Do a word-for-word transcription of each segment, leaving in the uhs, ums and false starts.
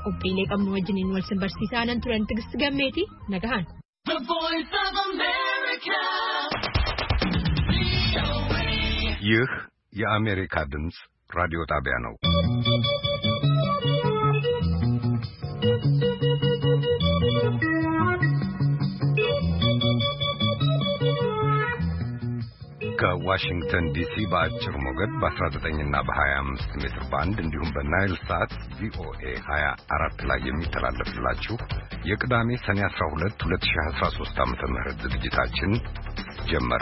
qophiilee qabnu wajjiniin wal simbarsiisaanan turan Tigist Gammeeti nagahan. The Voice of America. ይህ የአሜሪካ ድምጽ ራዲዮ ጣቢያ ነው። ከዋሽንግተን ዲሲ በአጭር ሞገድ በ19 እና በ25 ሜትር ባንድ እንዲሁም በናይል ሳት ቪኦኤ ሃያ አራት ላይ የሚተላለፍላችሁ የቅዳሜ ሰኔ አስራ ሁለት ሁለት ሺህ አስራ ሦስት ዓመተ ምህረት ዝግጅታችን ጀመረ።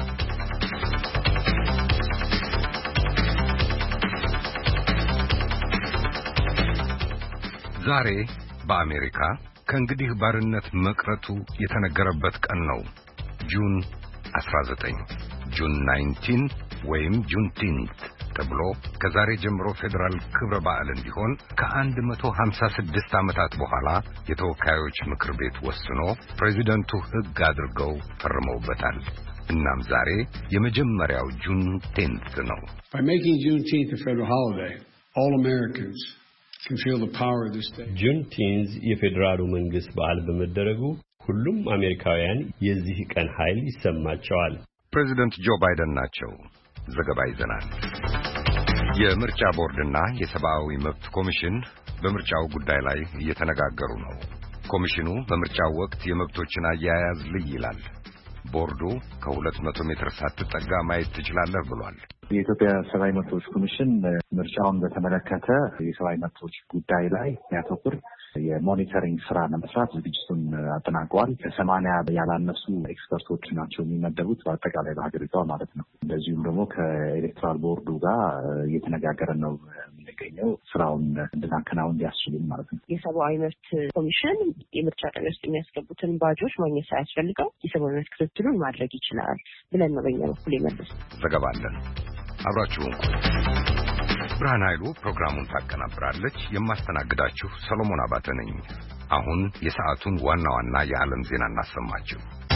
ዛሬ በአሜሪካ ከእንግዲህ ባርነት መቅረቱ የተነገረበት ቀን ነው። ጁን አስራ ዘጠኝ ጁን ናይንቲን ወይም ጁንቲንት ተብሎ ከዛሬ ጀምሮ ፌደራል ክብረ በዓል እንዲሆን ከአንድ መቶ ሃምሳ ስድስት ዓመታት በኋላ የተወካዮች ምክር ቤት ወስኖ ፕሬዚደንቱ ሕግ አድርገው ፈርመውበታል። እናም ዛሬ የመጀመሪያው ጁንቲንት ነው። By making Juneteenth a federal holiday, all Americans can feel the power of this day. Juneteenth የፌደራሉ መንግስት በዓል በመደረጉ ሁሉም አሜሪካውያን የዚህ ቀን ኃይል ይሰማቸዋል። ፕሬዚደንት ጆ ባይደን ናቸው። ዘገባ ይዘናል። የምርጫ ቦርድና የሰብአዊ መብት ኮሚሽን በምርጫው ጉዳይ ላይ እየተነጋገሩ ነው። ኮሚሽኑ በምርጫው ወቅት የመብቶችን አያያዝ ልይ ይላል። ቦርዱ ከሁለት መቶ ሜትር ሳትጠጋ ማየት ትችላለህ ብሏል። የኢትዮጵያ ሰብአዊ መብቶች ኮሚሽን ምርጫውን በተመለከተ የሰብአዊ መብቶች ጉዳይ ላይ የሚያተኩር የሞኒተሪንግ ስራ ለመስራት ዝግጅቱን አጠናቀዋል። ከሰማንያ ያላነሱ ኤክስፐርቶች ናቸው የሚመደቡት በአጠቃላይ በሀገሪቷ ማለት ነው። እንደዚሁም ደግሞ ከኤሌክትራል ቦርዱ ጋር እየተነጋገረ ነው የሚገኘው ስራውን እንድናከናውን እንዲያስችሉን ማለት ነው። የሰብአዊ መብት ኮሚሽን የምርጫ ጣቢያ ውስጥ የሚያስገቡትን ባጆች ማግኘት ሳያስፈልገው የሰብአዊ መብት ክትትሉን ማድረግ ይችላል ብለን ነው በእኛ በኩል የመለስ ዘገባ አለን። አብራችሁን ብርሃን ኃይሉ ፕሮግራሙን ታቀናብራለች። የማስተናግዳችሁ ሰሎሞን አባተ ነኝ። አሁን የሰዓቱን ዋና ዋና የዓለም ዜና እናሰማችሁ።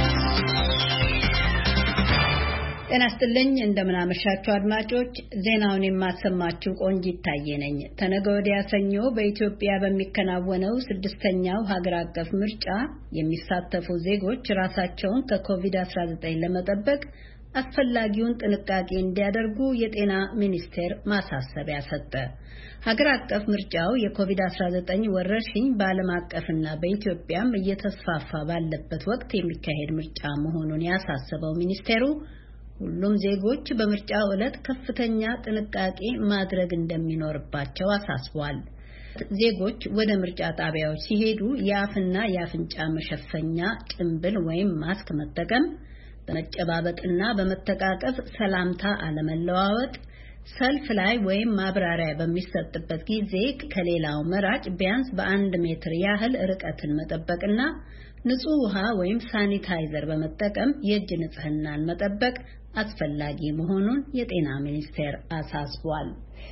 ጤና ይስጥልኝ፣ እንደምን አመሻችሁ አድማጮች። ዜናውን የማሰማችሁ ቆንጂት ታዬ ነኝ። ተነገ ወዲያ ሰኞ በኢትዮጵያ በሚከናወነው ስድስተኛው ሀገር አቀፍ ምርጫ የሚሳተፉ ዜጎች ራሳቸውን ከኮቪድ አስራ ዘጠኝ ለመጠበቅ አስፈላጊውን ጥንቃቄ እንዲያደርጉ የጤና ሚኒስቴር ማሳሰቢያ ሰጠ። ሀገር አቀፍ ምርጫው የኮቪድ አስራ ዘጠኝ ወረርሽኝ በዓለም አቀፍና በኢትዮጵያም እየተስፋፋ ባለበት ወቅት የሚካሄድ ምርጫ መሆኑን ያሳሰበው ሚኒስቴሩ ሁሉም ዜጎች በምርጫው ዕለት ከፍተኛ ጥንቃቄ ማድረግ እንደሚኖርባቸው አሳስቧል። ዜጎች ወደ ምርጫ ጣቢያዎች ሲሄዱ የአፍና የአፍንጫ መሸፈኛ ጭንብል ወይም ማስክ መጠቀም፣ በመጨባበጥና በመተቃቀፍ ሰላምታ አለመለዋወጥ፣ ሰልፍ ላይ ወይም ማብራሪያ በሚሰጥበት ጊዜ ከሌላው መራጭ ቢያንስ በአንድ ሜትር ያህል ርቀትን መጠበቅና ንጹህ ውሃ ወይም ሳኒታይዘር በመጠቀም የእጅ ንጽህናን መጠበቅ አስፈላጊ መሆኑን የጤና ሚኒስቴር አሳስቧል።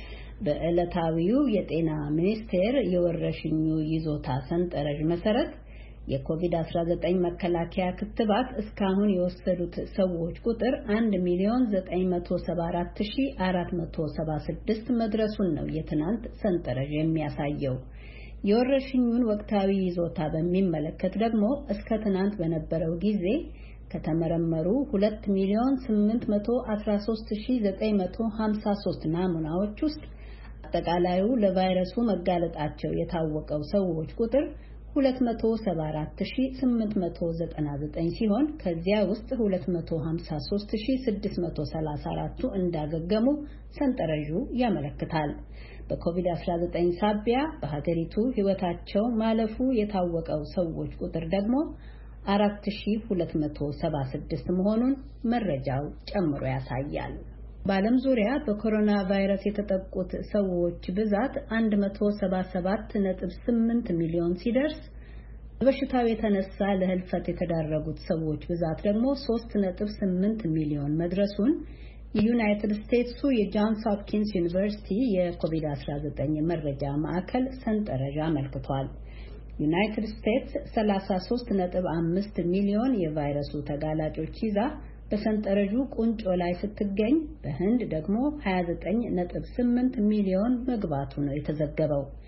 በዕለታዊው የጤና ሚኒስቴር የወረርሽኙ ይዞታ ሰንጠረዥ መሰረት የኮቪድ አስራ ዘጠኝ መከላከያ ክትባት እስካሁን የወሰዱት ሰዎች ቁጥር አንድ ሚሊዮን ዘጠኝ መቶ ሰባ አራት ሺህ አራት መቶ ሰባ ስድስት መድረሱን ነው የትናንት ሰንጠረዥ የሚያሳየው። የወረርሽኙን ወቅታዊ ይዞታ በሚመለከት ደግሞ እስከ ትናንት በነበረው ጊዜ ከተመረመሩ ሁለት ሚሊዮን ስምንት መቶ አስራ ሦስት ሺህ ዘጠኝ መቶ ሀምሳ ሦስት ናሙናዎች ውስጥ አጠቃላዩ ለቫይረሱ መጋለጣቸው የታወቀው ሰዎች ቁጥር ሁለት መቶ ሰባ አራት ሺህ ስምንት መቶ ዘጠና ዘጠኝ ሲሆን ከዚያ ውስጥ ሁለት መቶ ሃምሳ ሦስት ሺህ ስድስት መቶ ሰላሳ አራት እንዳገገሙ ሰንጠረዡ ያመለክታል። በኮቪድ አስራ ዘጠኝ ሳቢያ በሀገሪቱ ሕይወታቸው ማለፉ የታወቀው ሰዎች ቁጥር ደግሞ አራት ሺህ ሁለት መቶ ሰባ ስድስት መሆኑን መረጃው ጨምሮ ያሳያል። በዓለም ዙሪያ በኮሮና ቫይረስ የተጠቁት ሰዎች ብዛት አንድ መቶ ሰባ ሰባት ነጥብ ስምንት ሚሊዮን ሲደርስ በበሽታው የተነሳ ለህልፈት የተዳረጉት ሰዎች ብዛት ደግሞ ሶስት ነጥብ ስምንት ሚሊዮን መድረሱን የዩናይትድ ስቴትሱ የጆንስ ሆፕኪንስ ዩኒቨርሲቲ የኮቪድ አስራ ዘጠኝ መረጃ ማዕከል ሰንጠረዥ አመልክቷል። ዩናይትድ ስቴትስ ሰላሳ ሦስት ነጥብ አምስት ሚሊዮን የቫይረሱ ተጋላጮች ይዛ በሰንጠረዡ ቁንጮ ላይ ስትገኝ በህንድ ደግሞ ሃያ ዘጠኝ ነጥብ ስምንት ሚሊዮን መግባቱ ነው የተዘገበው።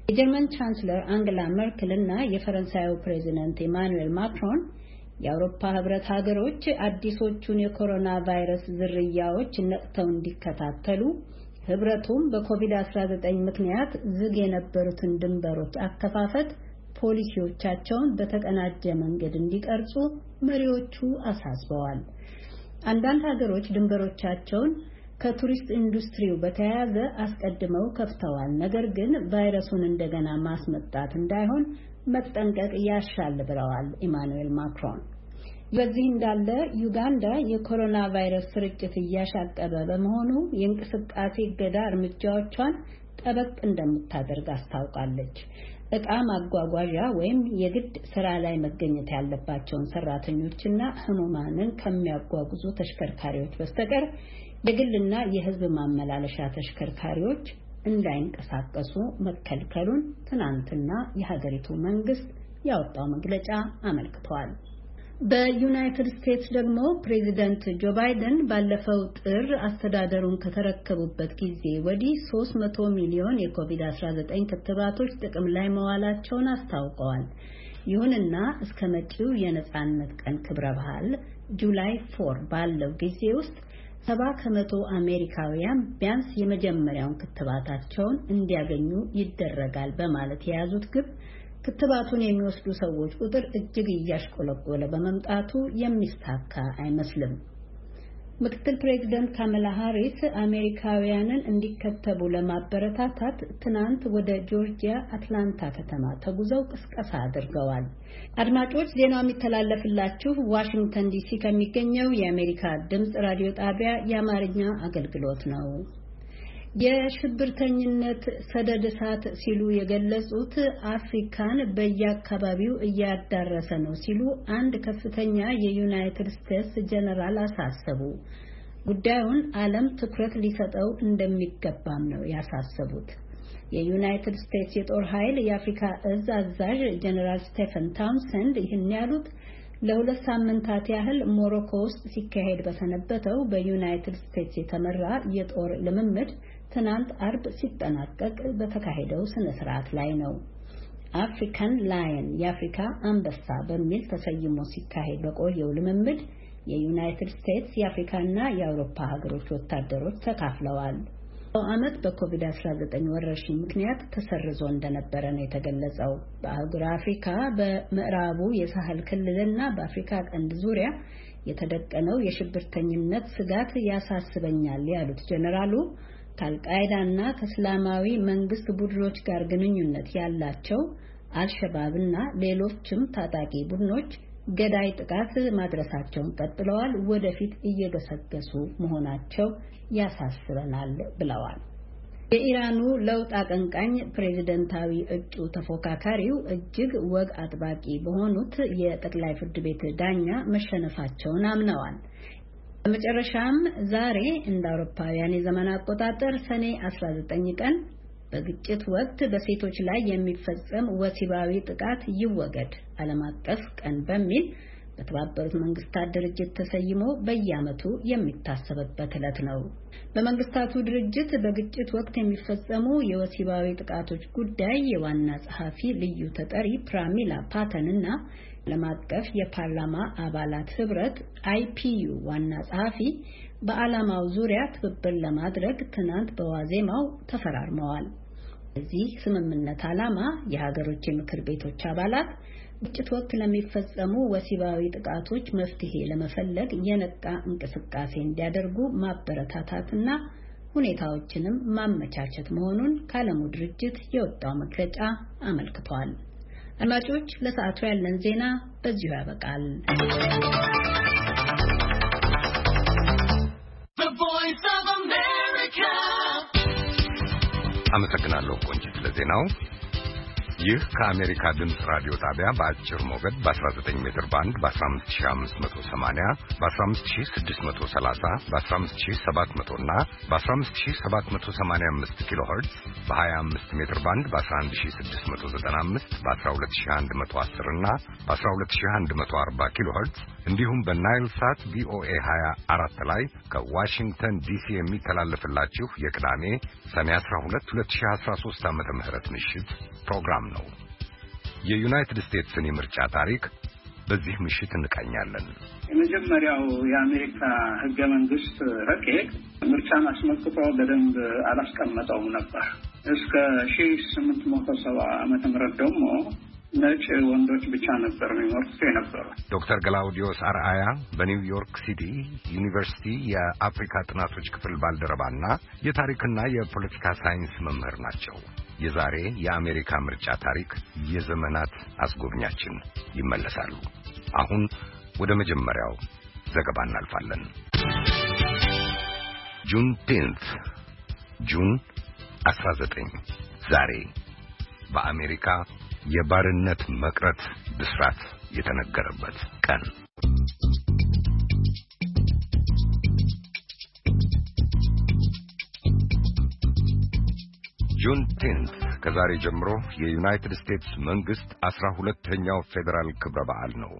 የጀርመን ቻንስለር አንገላ መርክል እና የፈረንሳዩ ፕሬዚደንት ኢማኑኤል ማክሮን የአውሮፓ ህብረት ሀገሮች አዲሶቹን የኮሮና ቫይረስ ዝርያዎች ነቅተው እንዲከታተሉ ህብረቱም በኮቪድ አስራ ዘጠኝ ምክንያት ዝግ የነበሩትን ድንበሮች አከፋፈት ፖሊሲዎቻቸውን በተቀናጀ መንገድ እንዲቀርጹ መሪዎቹ አሳስበዋል። አንዳንድ ሀገሮች ድንበሮቻቸውን ከቱሪስት ኢንዱስትሪው በተያያዘ አስቀድመው ከፍተዋል። ነገር ግን ቫይረሱን እንደገና ማስመጣት እንዳይሆን መጠንቀቅ ያሻል ብለዋል ኢማኑኤል ማክሮን። በዚህ እንዳለ ዩጋንዳ የኮሮና ቫይረስ ስርጭት እያሻቀበ በመሆኑ የእንቅስቃሴ እገዳ እርምጃዎቿን ጠበቅ እንደምታደርግ አስታውቃለች። ዕቃ ማጓጓዣ ወይም የግድ ስራ ላይ መገኘት ያለባቸውን ሰራተኞችና ህሙማንን ከሚያጓጉዙ ተሽከርካሪዎች በስተቀር የግልና የህዝብ ማመላለሻ ተሽከርካሪዎች እንዳይንቀሳቀሱ መከልከሉን ትናንትና የሀገሪቱ መንግስት ያወጣው መግለጫ አመልክቷል። በዩናይትድ ስቴትስ ደግሞ ፕሬዚደንት ጆ ባይደን ባለፈው ጥር አስተዳደሩን ከተረከቡበት ጊዜ ወዲህ ሶስት መቶ ሚሊዮን የኮቪድ አስራ ዘጠኝ ክትባቶች ጥቅም ላይ መዋላቸውን አስታውቀዋል። ይሁንና እስከ መጪው የነጻነት ቀን ክብረ በዓል ጁላይ ፎር ባለው ጊዜ ውስጥ ሰባ ከመቶ አሜሪካውያን ቢያንስ የመጀመሪያውን ክትባታቸውን እንዲያገኙ ይደረጋል በማለት የያዙት ግብ ክትባቱን የሚወስዱ ሰዎች ቁጥር እጅግ እያሽቆለቆለ በመምጣቱ የሚሳካ አይመስልም። ምክትል ፕሬዚደንት ካማላ ሃሪስ አሜሪካውያንን እንዲከተቡ ለማበረታታት ትናንት ወደ ጆርጂያ አትላንታ ከተማ ተጉዘው ቅስቀሳ አድርገዋል። አድማጮች ዜናው የሚተላለፍላችሁ ዋሽንግተን ዲሲ ከሚገኘው የአሜሪካ ድምጽ ራዲዮ ጣቢያ የአማርኛ አገልግሎት ነው። የሽብርተኝነት ሰደድ እሳት ሲሉ የገለጹት አፍሪካን በየአካባቢው እያዳረሰ ነው ሲሉ አንድ ከፍተኛ የዩናይትድ ስቴትስ ጀነራል አሳሰቡ። ጉዳዩን ዓለም ትኩረት ሊሰጠው እንደሚገባም ነው ያሳሰቡት። የዩናይትድ ስቴትስ የጦር ኃይል የአፍሪካ እዝ አዛዥ ጀነራል ስቴፈን ታውንሰንድ ይህን ያሉት ለሁለት ሳምንታት ያህል ሞሮኮ ውስጥ ሲካሄድ በሰነበተው በዩናይትድ ስቴትስ የተመራ የጦር ልምምድ ትናንት አርብ ሲጠናቀቅ በተካሄደው ስነ ስርዓት ላይ ነው። አፍሪካን ላየን የአፍሪካ አንበሳ በሚል ተሰይሞ ሲካሄድ በቆየው ልምምድ የዩናይትድ ስቴትስ የአፍሪካና የአውሮፓ ሀገሮች ወታደሮች ተካፍለዋል። ዓመት በኮቪድ አስራ ዘጠኝ ወረርሽኝ ምክንያት ተሰርዞ እንደነበረ ነው የተገለጸው። በአህጉር አፍሪካ በምዕራቡ የሳህል ክልልና በአፍሪካ ቀንድ ዙሪያ የተደቀነው የሽብርተኝነት ስጋት ያሳስበኛል ያሉት ጀነራሉ ከአልቃይዳና ከእስላማዊ መንግስት ቡድኖች ጋር ግንኙነት ያላቸው አልሸባብና ሌሎችም ታጣቂ ቡድኖች ገዳይ ጥቃት ማድረሳቸውን ቀጥለዋል፣ ወደፊት እየገሰገሱ መሆናቸው ያሳስበናል ብለዋል። የኢራኑ ለውጥ አቀንቃኝ ፕሬዝዳንታዊ እጩ ተፎካካሪው እጅግ ወግ አጥባቂ በሆኑት የጠቅላይ ፍርድ ቤት ዳኛ መሸነፋቸውን አምነዋል። በመጨረሻም ዛሬ እንደ አውሮፓውያን የዘመን አቆጣጠር ሰኔ አስራ ዘጠኝ ቀን በግጭት ወቅት በሴቶች ላይ የሚፈጸም ወሲባዊ ጥቃት ይወገድ ዓለም አቀፍ ቀን በሚል በተባበሩት መንግስታት ድርጅት ተሰይሞ በየዓመቱ የሚታሰብበት ዕለት ነው። በመንግስታቱ ድርጅት በግጭት ወቅት የሚፈጸሙ የወሲባዊ ጥቃቶች ጉዳይ የዋና ጸሐፊ ልዩ ተጠሪ ፕራሚላ ፓተንና ዓለም አቀፍ የፓርላማ አባላት ህብረት አይፒዩ ዋና ጸሐፊ በዓላማው ዙሪያ ትብብር ለማድረግ ትናንት በዋዜማው ተፈራርመዋል። እዚህ ስምምነት ዓላማ የሀገሮች የምክር ቤቶች አባላት ግጭት ወቅት ለሚፈጸሙ ወሲባዊ ጥቃቶች መፍትሄ ለመፈለግ የነቃ እንቅስቃሴ እንዲያደርጉ ማበረታታትና ሁኔታዎችንም ማመቻቸት መሆኑን ከዓለሙ ድርጅት የወጣው መግለጫ አመልክቷል። አድማጮች፣ ለሰዓቱ ያለን ዜና በዚሁ ያበቃል። አመሰግናለሁ ቆንጂት ለዜናው። ይህ ከአሜሪካ ድምፅ ራዲዮ ጣቢያ በአጭር ሞገድ በ19 ሜትር ባንድ በ15580 በ15630 በ15700 እና በ15785 ኪሎ ሄርትዝ በ25 ሜትር ባንድ በ11695 በ12110 እና በ12140 ኪሎ ሄርትዝ እንዲሁም በናይል ሳት ቪኦኤ ሃያ አራት ላይ ከዋሽንግተን ዲሲ የሚተላለፍላችሁ የቅዳሜ ሰኔ አስራ ሁለት ሁለት ሺህ አስራ ሦስት ዓመተ ምህረት ምሽት ፕሮግራም ነው። የዩናይትድ ስቴትስን የምርጫ ታሪክ በዚህ ምሽት እንቃኛለን። የመጀመሪያው የአሜሪካ ህገ መንግስት ረቂቅ ምርጫን አስመልክቶ በደንብ አላስቀመጠውም ነበር። እስከ ሺህ ስምንት መቶ ሰባ ዓመተ ምህረት ደግሞ ነጭ ወንዶች ብቻ ነበር የሚመርጡት የነበሩ። ዶክተር ገላውዲዮስ አርአያ በኒውዮርክ ሲቲ ዩኒቨርሲቲ የአፍሪካ ጥናቶች ክፍል ባልደረባና የታሪክና የፖለቲካ ሳይንስ መምህር ናቸው። የዛሬ የአሜሪካ ምርጫ ታሪክ የዘመናት አስጎብኛችን ይመለሳሉ። አሁን ወደ መጀመሪያው ዘገባ እናልፋለን። ጁን ቴንዝ ጁን አስራ ዘጠኝ ዛሬ በአሜሪካ የባርነት መቅረት ብስራት የተነገረበት ቀን። ጁን ቴንዝ ከዛሬ ጀምሮ የዩናይትድ ስቴትስ መንግስት አስራ ሁለተኛው ፌደራል ክብረ በዓል ነው።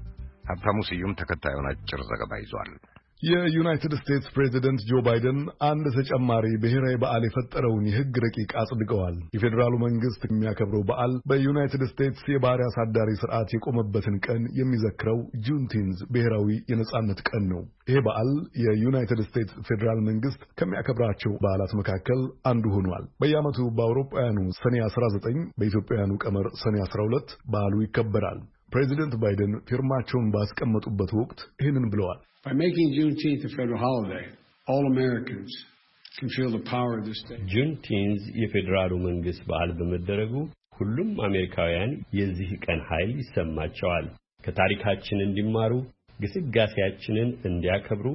ሀብታሙ ስዩም ተከታዩን አጭር ዘገባ ይዟል። የዩናይትድ ስቴትስ ፕሬዚደንት ጆ ባይደን አንድ ተጨማሪ ብሔራዊ በዓል የፈጠረውን የሕግ ረቂቅ አጽድቀዋል። የፌዴራሉ መንግስት የሚያከብረው በዓል በዩናይትድ ስቴትስ የባሪያ አሳዳሪ ስርዓት የቆመበትን ቀን የሚዘክረው ጁንቲንዝ ብሔራዊ የነጻነት ቀን ነው። ይህ በዓል የዩናይትድ ስቴትስ ፌዴራል መንግስት ከሚያከብራቸው በዓላት መካከል አንዱ ሆኗል። በየዓመቱ በአውሮፓውያኑ ሰኔ አስራ ዘጠኝ በኢትዮጵያውያኑ ቀመር ሰኔ አስራ ሁለት በዓሉ ይከበራል። ፕሬዚደንት ባይደን ፊርማቸውን ባስቀመጡበት ወቅት ይህንን ብለዋል። By making Juneteenth a federal holiday, all Americans can feel the power of this day. ጁንቲንዝ የፌዴራሉ መንግስት በዓል በመደረጉ ሁሉም አሜሪካውያን የዚህ ቀን ኃይል ይሰማቸዋል። ከታሪካችን እንዲማሩ፣ ግስጋሴያችንን እንዲያከብሩ፣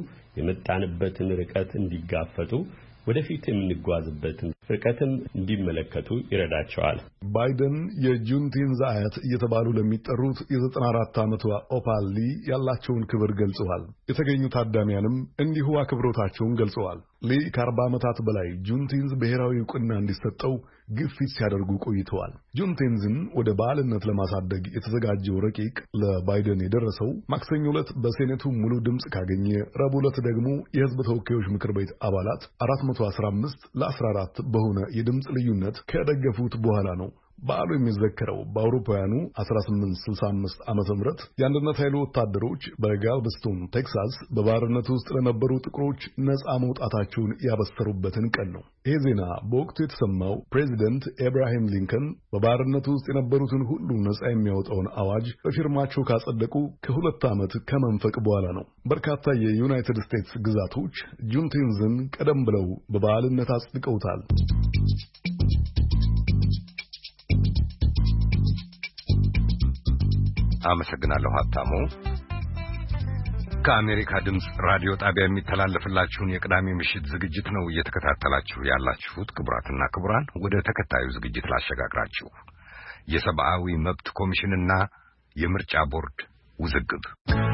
የመጣንበትን ርቀት እንዲጋፈጡ፣ ወደፊት የምንጓዝበትን ርቀትም እንዲመለከቱ ይረዳቸዋል። ባይደን የጁንቲንዝ አያት እየተባሉ ለሚጠሩት የዘጠና አራት ዓመቷ ኦፓል ሊ ያላቸውን ክብር ገልጸዋል። የተገኙ ታዳሚያንም እንዲሁ አክብሮታቸውን ገልጸዋል። ሊ ከአርባ ዓመታት በላይ ጁንቲንዝ ብሔራዊ ዕውቅና እንዲሰጠው ግፊት ሲያደርጉ ቆይተዋል። ጁንቲንዝን ወደ በዓልነት ለማሳደግ የተዘጋጀው ረቂቅ ለባይደን የደረሰው ማክሰኞ ዕለት በሴኔቱ ሙሉ ድምፅ ካገኘ፣ ረቡዕ ዕለት ደግሞ የሕዝብ ተወካዮች ምክር ቤት አባላት አራት መቶ አስራ አምስት ለአስራ አራት በሆነ የድምፅ ልዩነት ከደገፉት በኋላ ነው። በዓሉ የሚዘከረው በአውሮፓውያኑ አስራ ስምንት ስልሳ አምስት ዓመተ ምህረት የአንድነት ኃይሉ ወታደሮች በጋልቨስቶን ቴክሳስ በባርነት ውስጥ ለነበሩ ጥቁሮች ነፃ መውጣታቸውን ያበሰሩበትን ቀን ነው። ይህ ዜና በወቅቱ የተሰማው ፕሬዚደንት ኤብራሂም ሊንከን በባርነት ውስጥ የነበሩትን ሁሉ ነፃ የሚያወጣውን አዋጅ በፊርማቸው ካጸደቁ ከሁለት ዓመት ከመንፈቅ በኋላ ነው። በርካታ የዩናይትድ ስቴትስ ግዛቶች ጁንቲንዝን ቀደም ብለው በበዓልነት አጽድቀውታል። አመሰግናለሁ ሀብታሙ። ከአሜሪካ ድምፅ ራዲዮ ጣቢያ የሚተላለፍላችሁን የቅዳሜ ምሽት ዝግጅት ነው እየተከታተላችሁ ያላችሁት። ክቡራትና ክቡራን፣ ወደ ተከታዩ ዝግጅት ላሸጋግራችሁ። የሰብአዊ መብት ኮሚሽንና የምርጫ ቦርድ ውዝግብ።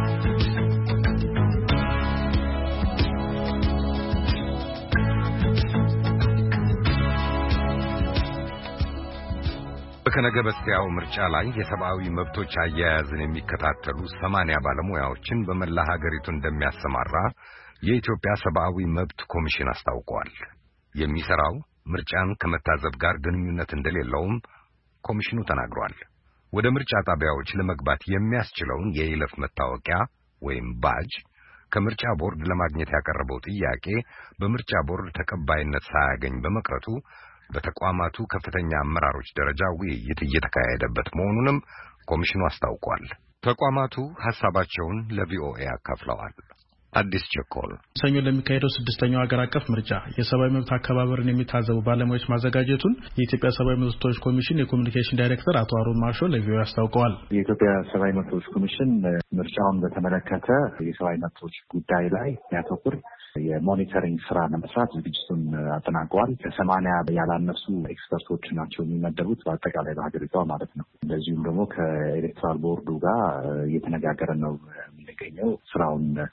በከነገ በስቲያው ምርጫ ላይ የሰብአዊ መብቶች አያያዝን የሚከታተሉ ሰማንያ ባለሙያዎችን በመላ ሀገሪቱ እንደሚያሰማራ የኢትዮጵያ ሰብአዊ መብት ኮሚሽን አስታውቋል። የሚሰራው ምርጫን ከመታዘብ ጋር ግንኙነት እንደሌለውም ኮሚሽኑ ተናግሯል። ወደ ምርጫ ጣቢያዎች ለመግባት የሚያስችለውን የይለፍ መታወቂያ ወይም ባጅ ከምርጫ ቦርድ ለማግኘት ያቀረበው ጥያቄ በምርጫ ቦርድ ተቀባይነት ሳያገኝ በመቅረቱ በተቋማቱ ከፍተኛ አመራሮች ደረጃ ውይይት እየተካሄደበት መሆኑንም ኮሚሽኑ አስታውቋል። ተቋማቱ ሐሳባቸውን ለቪኦኤ አካፍለዋል። አዲስ ቸኮል ሰኞ ለሚካሄደው ስድስተኛው ሀገር አቀፍ ምርጫ የሰብአዊ መብት አከባበርን የሚታዘቡ ባለሙያዎች ማዘጋጀቱን የኢትዮጵያ ሰብአዊ መብቶች ኮሚሽን የኮሚኒኬሽን ዳይሬክተር አቶ አሮን ማርሾ ለቪኦኤ አስታውቀዋል። የኢትዮጵያ ሰብአዊ መብቶች ኮሚሽን ምርጫውን በተመለከተ የሰብአዊ መብቶች ጉዳይ ላይ ያተኩር የሞኒተሪንግ ስራ ለመስራት ዝግጅቱን አጠናቀዋል። ከሰማንያ ያላነሱ ኤክስፐርቶች ናቸው የሚመደቡት በአጠቃላይ በሀገሪቷ ማለት ነው። እንደዚሁም ደግሞ ከኤሌክትራል ቦርዱ ጋር እየተነጋገረ ነው የሚገኘው ስራውን እንድናከናውን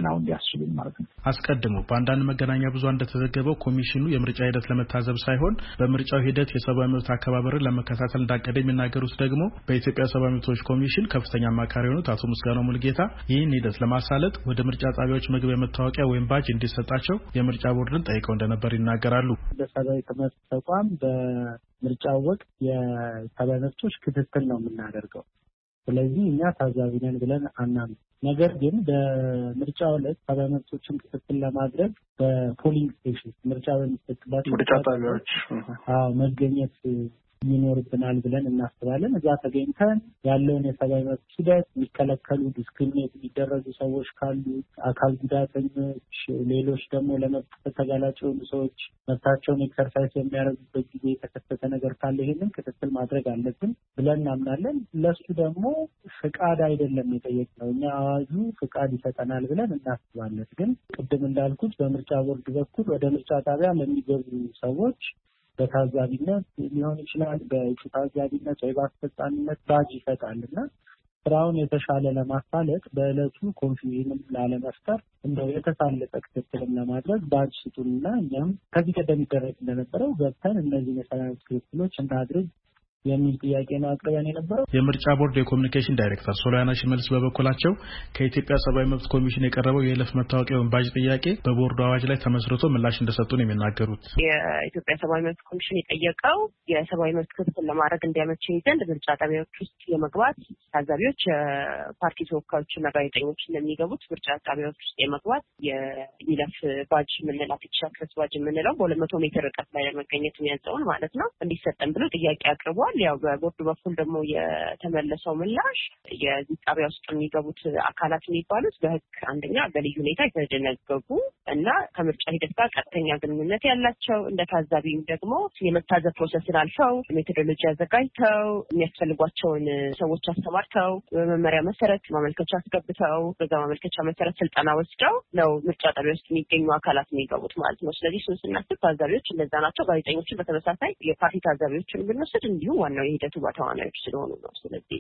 ለማከናወን እንዲያስችሉን ማለት ነው። አስቀድሞ በአንዳንድ መገናኛ ብዙሃን እንደተዘገበው ኮሚሽኑ የምርጫ ሂደት ለመታዘብ ሳይሆን በምርጫው ሂደት የሰብአዊ መብት አከባበርን ለመከታተል እንዳቀደ የሚናገሩት ደግሞ በኢትዮጵያ ሰብአዊ መብቶች ኮሚሽን ከፍተኛ አማካሪ የሆኑት አቶ ምስጋናው ሙልጌታ ይህን ሂደት ለማሳለጥ ወደ ምርጫ ጣቢያዎች መግቢያ መታወቂያ ወይም ባጅ እንዲሰጣቸው የምርጫ ቦርድን ጠይቀው እንደነበር ይናገራሉ። በሰብአዊ መብት ተቋም በምርጫው ወቅት የሰብአዊ መብቶች ክትትል ነው የምናደርገው። ስለዚህ እኛ ታዛቢ ነን ብለን አናምንም። ነገር ግን በምርጫው ዕለት ሰብአዊ መብቶችን ክትትል ለማድረግ በፖሊንግ ስቴሽን ምርጫ በሚሰጥባቸው ምርጫ ጣቢያዎች አዎ መገኘት ይኖርብናል ብለን እናስባለን። እዛ ተገኝተን ያለውን የሰብአዊ መብት ሂደት የሚከለከሉ ዲስክሪሚኔት የሚደረጉ ሰዎች ካሉ፣ አካል ጉዳተኞች፣ ሌሎች ደግሞ ለመብት ተጋላጭ የሆኑ ሰዎች መብታቸውን ኤክሰርሳይዝ የሚያደርጉበት ጊዜ የተከሰተ ነገር ካለ ይሄንን ክትትል ማድረግ አለብን ብለን እናምናለን። ለሱ ደግሞ ፍቃድ አይደለም የጠየቅነው፣ እኛ አዋጁ ፍቃድ ይሰጠናል ብለን እናስባለን። ግን ቅድም እንዳልኩት በምርጫ ቦርድ በኩል ወደ ምርጫ ጣቢያ ለሚገቡ ሰዎች በታዛቢነት ሊሆን ይችላል፣ በእጩ ታዛቢነት ወይ በአስፈጻሚነት ባጅ ይሰጣልና ስራውን የተሻለ ለማሳለጥ በእለቱ ኮንፊውዥንም ላለመፍጠር እንደው የተሳለጠ ክትትልም ለማድረግ ባጅ ስጡንና እኛም ከዚህ ቀደም ይደረግ እንደነበረው ገብተን እነዚህ የሰላም ክትትሎች እናድርግ የሚል ጥያቄ ነው አቅርበን የነበረው። የምርጫ ቦርድ የኮሙኒኬሽን ዳይሬክተር ሶሊያና ሽመልስ በበኩላቸው ከኢትዮጵያ ሰብአዊ መብት ኮሚሽን የቀረበው የለፍ መታወቂያ ወንባጅ ጥያቄ በቦርዱ አዋጅ ላይ ተመስርቶ ምላሽ እንደሰጡ ነው የሚናገሩት። የኢትዮጵያ ሰብአዊ መብት ኮሚሽን የጠየቀው የሰብአዊ መብት ክትትል ለማድረግ እንዲያመቸኝ ዘንድ ምርጫ ጣቢያዎች ውስጥ የመግባት ታዛቢዎች፣ የፓርቲ ተወካዮችና ጋዜጠኞች እንደሚገቡት ምርጫ ጣቢያዎች ውስጥ የመግባት የይለፍ ባጅ የምንላት የተሻክረስ ባጅ የምንለው በሁለት መቶ ሜትር ርቀት ላይ ለመገኘት የሚያዘውን ማለት ነው እንዲሰጠን ብሎ ጥያቄ አቅርቧል። ያው በቦርዱ በኩል ደግሞ የተመለሰው ምላሽ የዚህ ጣቢያ ውስጥ የሚገቡት አካላት የሚባሉት በሕግ አንደኛ በልዩ ሁኔታ የተደነገጉ እና ከምርጫ ሂደት ጋር ቀጥተኛ ግንኙነት ያላቸው እንደ ታዛቢም ደግሞ የመታዘብ ፕሮሰስን አልፈው ሜቶዶሎጂ አዘጋጅተው የሚያስፈልጓቸውን ሰዎች አስተማርተው በመመሪያ መሰረት ማመልከቻ አስገብተው በዛ ማመልከቻ መሰረት ስልጠና ወስደው ነው ምርጫ ጣቢያ ውስጥ የሚገኙ አካላት የሚገቡት ማለት ነው። ስለዚህ እሱን ስናስብ ታዛቢዎች እንደዛ ናቸው። ጋዜጠኞችን በተመሳሳይ የፓርቲ ታዛቢዎችን ብንወስድ እንዲሁም ዋናው የሂደቱ ተዋናዮች ስለሆኑ ነው። ስለዚህ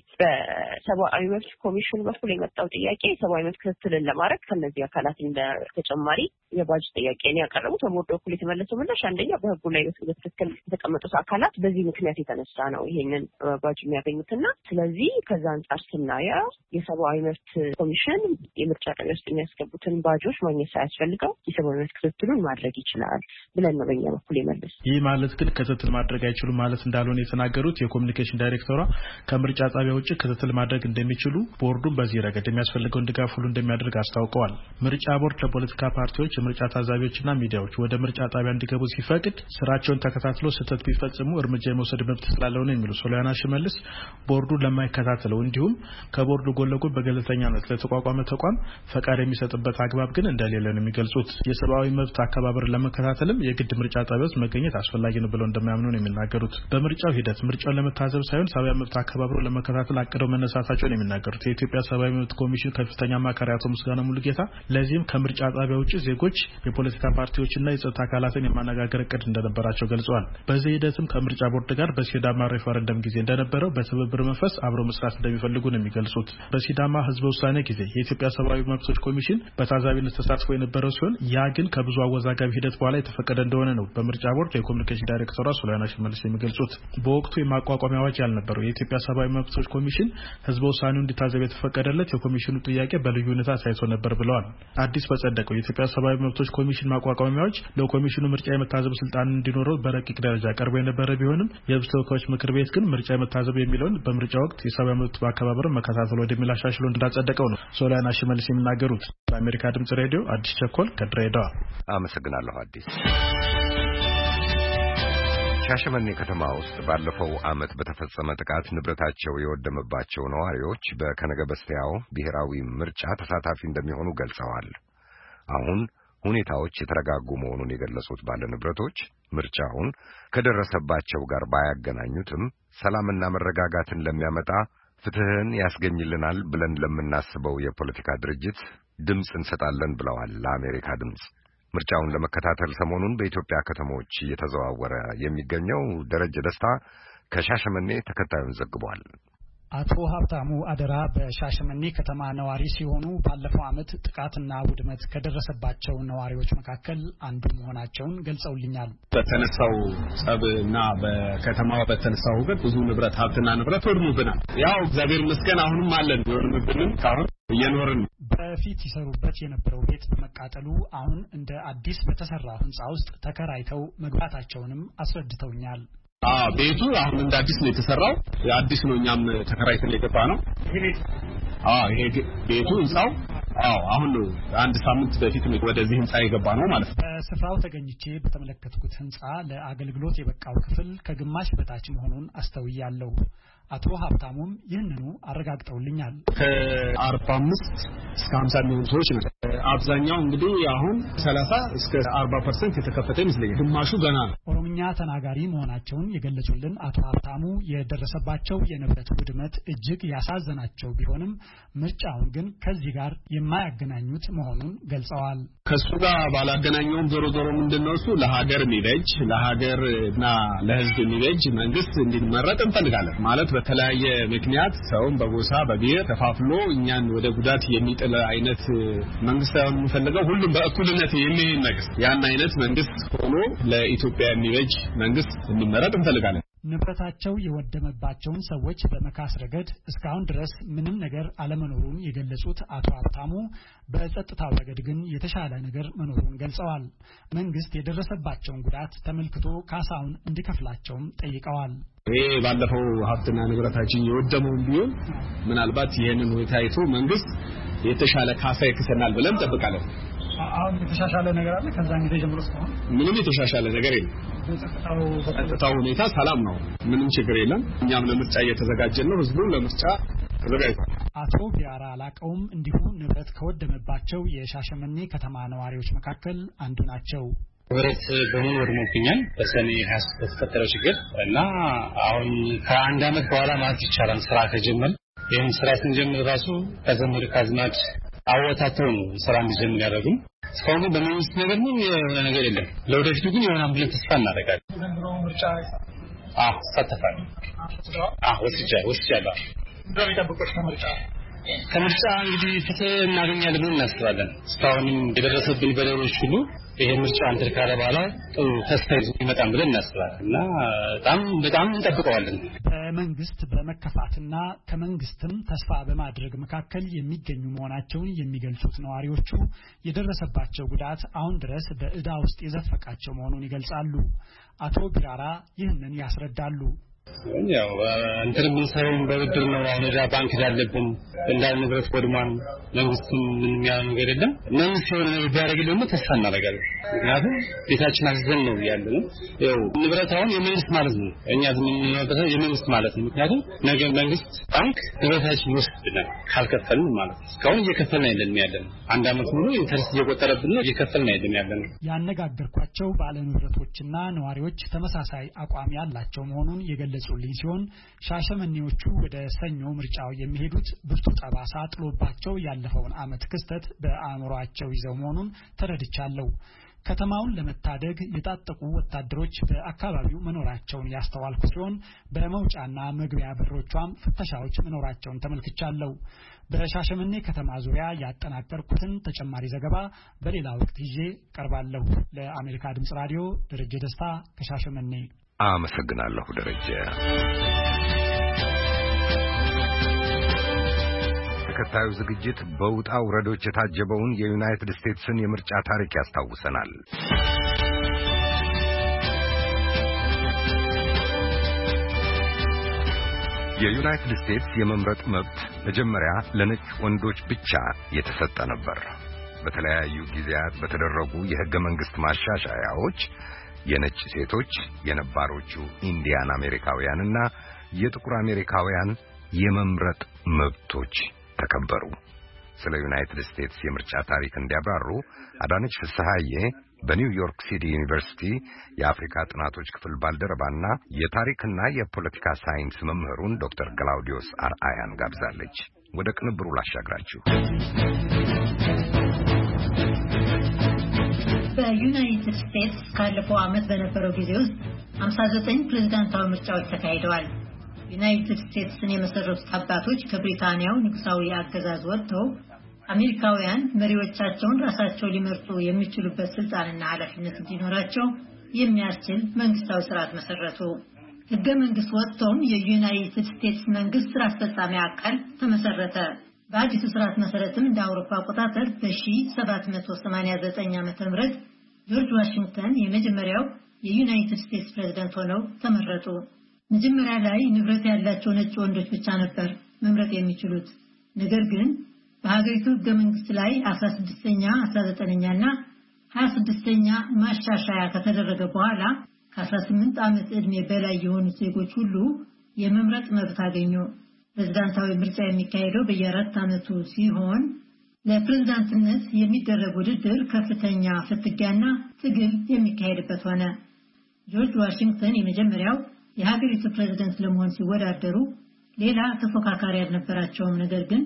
በሰብአዊ መብት ኮሚሽን በኩል የመጣው ጥያቄ ሰብአዊ መብት ክትትልን ለማድረግ ከነዚህ አካላት እንደ ተጨማሪ የባጅ ጥያቄን ያቀረቡት በቦርዱ በኩል የተመለሰው ምላሽ አንደኛ በህጉ ላይ በትክክል የተቀመጡት አካላት በዚህ ምክንያት የተነሳ ነው ይሄንን ባጅ የሚያገኙትና ስለዚህ ከዛ አንጻር ስናየው የሰብአዊ መብት ኮሚሽን የምርጫ ጣቢያ ውስጥ የሚያስገቡትን ባጆች ማግኘት ሳያስፈልገው የሰብአዊ መብት ክትትሉን ማድረግ ይችላል ብለን ነው በእኛ በኩል የመለስ። ይህ ማለት ግን ክትትል ማድረግ አይችሉም ማለት እንዳልሆነ የተናገሩት የኮሙኒኬሽን ዳይሬክተሯ ከምርጫ ጣቢያ ውጭ ክትትል ማድረግ እንደሚችሉ ቦርዱን በዚህ ረገድ የሚያስፈልገውን ድጋፍ ሁሉ እንደሚያደርግ አስታውቀዋል። ምርጫ ቦርድ ለፖለቲካ ፓርቲዎች፣ የምርጫ ታዛቢዎችና ሚዲያዎች ወደ ምርጫ ጣቢያ እንዲገቡ ሲፈቅድ ስራቸውን ተከታትሎ ስህተት ቢፈጽሙ እርምጃ የመውሰድ መብት ስላለው ነው የሚሉ ሶሊያና ሽመልስ ቦርዱ ለማይከታተለው እንዲሁም ከቦርዱ ጎን ለጎን በገለልተኛነት ለተቋቋመ ተቋም ፈቃድ የሚሰጥበት አግባብ ግን እንደሌለ ነው የሚገልጹት። የሰብአዊ መብት አከባበር ለመከታተልም የግድ ምርጫ ጣቢያ ውስጥ መገኘት አስፈላጊ ነው ብለው እንደማያምኑ ነው የሚናገሩት። በምርጫው ሂደት ምርጫውን ለመታዘብ ሳይሆን ሰብአዊ መብት አከባበሩ ለመከታተል አቅደው መነሳታቸውን የሚናገሩት የኢትዮጵያ ሰብአዊ መብት ኮሚሽን ከፍተኛ አማካሪ አቶ ምስጋናው ሙልጌታ ለዚህም ከምርጫ ጣቢያ ውጭ ዜጎች፣ የፖለቲካ ፓርቲዎችና የጸጥታ አካላትን የማነጋገር እቅድ እንደነበራቸው ገልጸዋል። በዚህ ሂደትም ከምርጫ ቦርድ ጋር በሲዳማ ሬፈረንደም ጊዜ እንደነበረው በትብብር መንፈስ አብረው መስራት እንደሚፈልጉ ነው የሚገልጹት። በሲዳማ ህዝበ ውሳኔ ጊዜ የኢትዮጵያ ሰብአዊ መብቶች ኮሚሽን በታዛቢነት ተሳትፎ የነበረው ሲሆን ያ ግን ከብዙ አወዛጋቢ ሂደት በኋላ የተፈቀደ እንደሆነ ነው በምርጫ ቦርድ የኮሙኒኬሽን ዳይሬክተሯ ሶሊያና ሽመልስ የሚገልጹት። በወቅቱ የማቋቋሚያ አዋጅ ያልነበረው የኢትዮጵያ ሰብአዊ መብቶች ኮሚሽን ህዝበ ውሳኔው እንዲታዘብ የተፈቀደለት የኮሚሽኑ ጥያቄ በልዩ ሁኔታ ሳይቶ ነበር ብለዋል። አዲስ በጸደቀው የኢትዮጵያ ሰብአዊ መብቶች ኮሚሽን ማቋቋሚያ አዋጅ ለኮሚሽኑ ምርጫ የመታዘብ ስልጣን እንዲኖረው በረቂቅ ደረጃ ቀርቦ የነበረ ቢሆንም የህዝብ ተወካዮች ምክር ቤት ግን ምርጫ የመታዘብ የሚለውን በምርጫ ወቅት የሰብአዊ መብት ማከባበር መከታተል ወደሚል አሻሽሎ እንዳጸደቀው ነው ሶሊያና ሽመልስ የሚናገሩት። በአሜሪካ ድምጽ ሬዲዮ አዲስ ቸኮል ከድሬዳዋ አመሰግናለሁ። አዲስ ሻሸመኔ ከተማ ውስጥ ባለፈው ዓመት በተፈጸመ ጥቃት ንብረታቸው የወደመባቸው ነዋሪዎች በከነገ በስቲያው ብሔራዊ ምርጫ ተሳታፊ እንደሚሆኑ ገልጸዋል። አሁን ሁኔታዎች የተረጋጉ መሆኑን የገለጹት ባለ ንብረቶች ምርጫውን ከደረሰባቸው ጋር ባያገናኙትም ሰላምና መረጋጋትን ለሚያመጣ ፍትህን ያስገኝልናል ብለን ለምናስበው የፖለቲካ ድርጅት ድምጽ እንሰጣለን ብለዋል ለአሜሪካ ድምጽ። ምርጫውን ለመከታተል ሰሞኑን በኢትዮጵያ ከተሞች እየተዘዋወረ የሚገኘው ደረጀ ደስታ ከሻሸመኔ ተከታዩን ዘግቧል። አቶ ሀብታሙ አደራ በሻሸመኔ ከተማ ነዋሪ ሲሆኑ ባለፈው ዓመት ጥቃትና ውድመት ከደረሰባቸው ነዋሪዎች መካከል አንዱ መሆናቸውን ገልጸውልኛል። በተነሳው ጸብና በከተማው በተነሳው ግን ብዙ ንብረት ሀብትና ንብረት ወድሞብናል። ያው እግዚአብሔር ይመስገን አሁንም አለን ወድሞብንም ካሁን እየኖርን። በፊት ይሰሩበት የነበረው ቤት በመቃጠሉ አሁን እንደ አዲስ በተሰራው ህንጻ ውስጥ ተከራይተው መግባታቸውንም አስረድተውኛል። አዎ ቤቱ አሁን እንደ አዲስ ነው የተሰራው። አዲስ ነው እኛም ተከራይተን የገባ ነው። አዎ ይሄ ቤቱ ህንጻው አዎ አሁን ነው አንድ ሳምንት በፊት ነው ወደዚህ ህንጻ የገባ ነው ማለት ነው። በስፍራው ተገኝቼ በተመለከትኩት ህንጻ ለአገልግሎት የበቃው ክፍል ከግማሽ በታች መሆኑን አስተውያለሁ። አቶ ሀብታሙም ይህንኑ አረጋግጠውልኛል። ከአርባ አምስት እስከ ሃምሳ የሚሆኑ ሰዎች ነው። አብዛኛው እንግዲህ አሁን ሰላሳ እስከ አርባ ፐርሰንት የተከፈተ ይመስለኛል። ግማሹ ገና ነው። ኦሮምኛ ተናጋሪ መሆናቸውን የገለጹልን አቶ ሀብታሙ የደረሰባቸው የንብረት ውድመት እጅግ ያሳዘናቸው ቢሆንም ምርጫውን ግን ከዚህ ጋር የማያገናኙት መሆኑን ገልጸዋል። ከሱ ጋር ባላገናኘውም ዞሮ ዞሮ ምንድነው እሱ ለሀገር የሚበጅ ለሀገርና ለህዝብ የሚበጅ መንግስት እንዲመረጥ እንፈልጋለን። ማለት በተለያየ ምክንያት ሰውን በጎሳ በብሔር ተፋፍሎ እኛን ወደ ጉዳት የሚጥል አይነት መንግስት ሳይሆን የምንፈልገው ሁሉም በእኩልነት የሚሄድ መንግስት ያን አይነት መንግስት ሆኖ ለኢትዮጵያ የሚበጅ መንግስት እንዲመረጥ እንፈልጋለን። ንብረታቸው የወደመባቸውን ሰዎች በመካስ ረገድ እስካሁን ድረስ ምንም ነገር አለመኖሩን የገለጹት አቶ ሀብታሙ በጸጥታው ረገድ ግን የተሻለ ነገር መኖሩን ገልጸዋል። መንግስት የደረሰባቸውን ጉዳት ተመልክቶ ካሳውን እንዲከፍላቸውም ጠይቀዋል። ይሄ ባለፈው ሀብትና ንብረታችን የወደመው ቢሆን ምናልባት ይሄንን ሁኔታ አይቶ መንግስት የተሻለ ካሳ ይከሰናል ብለን እንጠብቃለን። አሁን የተሻሻለ ነገር አለ ከዛን ጊዜ ጀምሮ እስካሁን ምንም የተሻሻለ ነገር የለም። ጸጥታው ሁኔታ ሰላም ነው። ምንም ችግር የለም። እኛም ለምርጫ እየተዘጋጀን ነው። ህዝቡ ለምርጫ ተዘጋጅቷል። አቶ ቢያራ አላቀውም እንዲሁ ንብረት ከወደመባቸው የሻሸመኔ ከተማ ነዋሪዎች መካከል አንዱ ናቸው። ንብረት በሙሉ ወድሞብኛል በሰኔ ሃያ ሶስት በተፈጠረው ችግር እና አሁን ከአንድ አመት በኋላ ማለት ይቻላል ስራ ከጀመር ይህን ስራ ስንጀምር ራሱ ከዘመድ ካዝማድ አወታተው ነው ስራ እንዲጀምር ያደረጉን። እስካሁን በመንግስት ነገር ምን የሆነ ነገር የለም። ለወደፊቱ ግን የሆነ ብለን ተስፋ እናደርጋለን። ዘንድሮ ምርጫ አዎ ሳተፋል አዎ ወስጃ ወስጃለሁ። እንደው ይጠብቁት ከምርጫ ከምርጫ እንግዲህ ፍትህ እናገኛለን ብለን እናስባለን። እስካሁን የደረሰብን በደሎች ሁሉ ይሄ ምርጫ አንተር ካለ በኋላ ጥሩ ተስፋ ይመጣል ብለን እናስባለን እና በጣም በጣም እንጠብቀዋለን። በመንግስት በመከፋትና ከመንግስትም ተስፋ በማድረግ መካከል የሚገኙ መሆናቸውን የሚገልጹት ነዋሪዎቹ የደረሰባቸው ጉዳት አሁን ድረስ በእዳ ውስጥ የዘፈቃቸው መሆኑን ይገልጻሉ። አቶ ቢራራ ይህንን ያስረዳሉ። ያው እንትን ምን ሳይሆን በብድር ነው አሁን ዳ ባንክ ያለብን እንዳል ንብረት ወድሟን መንግስትም ምንም ያለ ነገር የለም። መንግስት የሆነ ነገር ቢያደርግልን ተስፋ እናደርጋለን። ምክንያቱም ቤታችን አዝዘን ነው ያለነው። ያው ንብረት አሁን የመንግስት ማለት ነው። እኛ ዝምንነበታ የመንግስት ማለት ነው። ምክንያቱም ነገ መንግስት ባንክ ንብረታችን ይወስድናል ካልከፈልን ማለት ነው። እስካሁን እየከፈልን አይደለም ያለነው። አንድ አመት ሙሉ ኢንተረስት እየቆጠረብን ነው እየከፈልን አይደለም ያለነው። ያነጋገርኳቸው ባለ ንብረቶችና ነዋሪዎች ተመሳሳይ አቋም ያላቸው መሆኑን የገለጹልኝ ሲሆን ሻሸመኔዎቹ ወደ ሰኞ ምርጫው የሚሄዱት ብርቱ ጠባሳ ጥሎባቸው ያለፈውን አመት ክስተት በአእምሮአቸው ይዘው መሆኑን ተረድቻለሁ። ከተማውን ለመታደግ የታጠቁ ወታደሮች በአካባቢው መኖራቸውን ያስተዋልኩ ሲሆን በመውጫና መግቢያ በሮቿም ፍተሻዎች መኖራቸውን ተመልክቻለሁ። በሻሸመኔ ከተማ ዙሪያ ያጠናቀርኩትን ተጨማሪ ዘገባ በሌላ ወቅት ይዤ ቀርባለሁ። ለአሜሪካ ድምጽ ራዲዮ ደረጀ ደስታ ከሻሸመኔ አመሰግናለሁ ደረጀ። ተከታዩ ዝግጅት በውጣ ውረዶች የታጀበውን የዩናይትድ ስቴትስን የምርጫ ታሪክ ያስታውሰናል። የዩናይትድ ስቴትስ የመምረጥ መብት መጀመሪያ ለነጭ ወንዶች ብቻ የተሰጠ ነበር። በተለያዩ ጊዜያት በተደረጉ የሕገ መንግሥት ማሻሻያዎች የነጭ ሴቶች የነባሮቹ ኢንዲያን አሜሪካውያንና የጥቁር አሜሪካውያን የመምረጥ መብቶች ተከበሩ። ስለ ዩናይትድ ስቴትስ የምርጫ ታሪክ እንዲያብራሩ አዳነች ፍስሐዬ በኒውዮርክ ሲቲ ዩኒቨርሲቲ የአፍሪካ ጥናቶች ክፍል ባልደረባና የታሪክና የፖለቲካ ሳይንስ መምህሩን ዶክተር ክላውዲዮስ አርአያን ጋብዛለች። ወደ ቅንብሩ ላሻግራችሁ። በዩናይትድ ስቴትስ ካለፈው ዓመት በነበረው ጊዜ ውስጥ ሃምሳ ዘጠኝ ፕሬዝዳንታዊ ምርጫዎች ተካሂደዋል። ዩናይትድ ስቴትስን የመሰረቱት አባቶች ከብሪታንያው ንጉሳዊ አገዛዝ ወጥተው አሜሪካውያን መሪዎቻቸውን ራሳቸው ሊመርጡ የሚችሉበት ስልጣንና ኃላፊነት እንዲኖራቸው የሚያስችል መንግስታዊ ስርዓት መሰረቱ። ሕገ መንግስት ወጥቶም የዩናይትድ ስቴትስ መንግስት ስራ አስፈጻሚ አካል ተመሰረተ። በአዲሱ ስርዓት መሰረትም እንደ አውሮፓ አቆጣጠር በ1789 ዓመተ ምህረት ጆርጅ ዋሽንግተን የመጀመሪያው የዩናይትድ ስቴትስ ፕሬዝዳንት ሆነው ተመረጡ። መጀመሪያ ላይ ንብረት ያላቸው ነጭ ወንዶች ብቻ ነበር መምረጥ የሚችሉት። ነገር ግን በሀገሪቱ ሕገ መንግስት ላይ አስራ ስድስተኛ፣ አስራ ዘጠነኛ እና ሀያ ስድስተኛ ማሻሻያ ከተደረገ በኋላ ከአስራ ስምንት ዓመት ዕድሜ በላይ የሆኑ ዜጎች ሁሉ የመምረጥ መብት አገኙ። ፕሬዝዳንታዊ ምርጫ የሚካሄደው በየአራት ዓመቱ ሲሆን ለፕሬዝዳንትነት የሚደረግ ውድድር ከፍተኛ ፍትጊያና ትግል የሚካሄድበት ሆነ። ጆርጅ ዋሽንግተን የመጀመሪያው የሀገሪቱ ፕሬዝዳንት ለመሆን ሲወዳደሩ ሌላ ተፎካካሪ አልነበራቸውም። ነገር ግን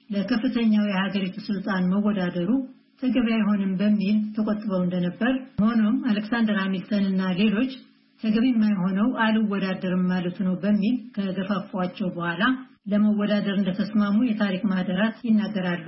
ለከፍተኛው የሀገሪቱ ስልጣን መወዳደሩ ተገቢ አይሆንም በሚል ተቆጥበው እንደነበር፣ ሆኖም አሌክሳንደር ሃሚልተን እና ሌሎች ተገቢ የማይሆነው አልወዳደርም ማለቱ ነው በሚል ከገፋፏቸው በኋላ ለመወዳደር እንደተስማሙ የታሪክ ማህደራት ይናገራሉ።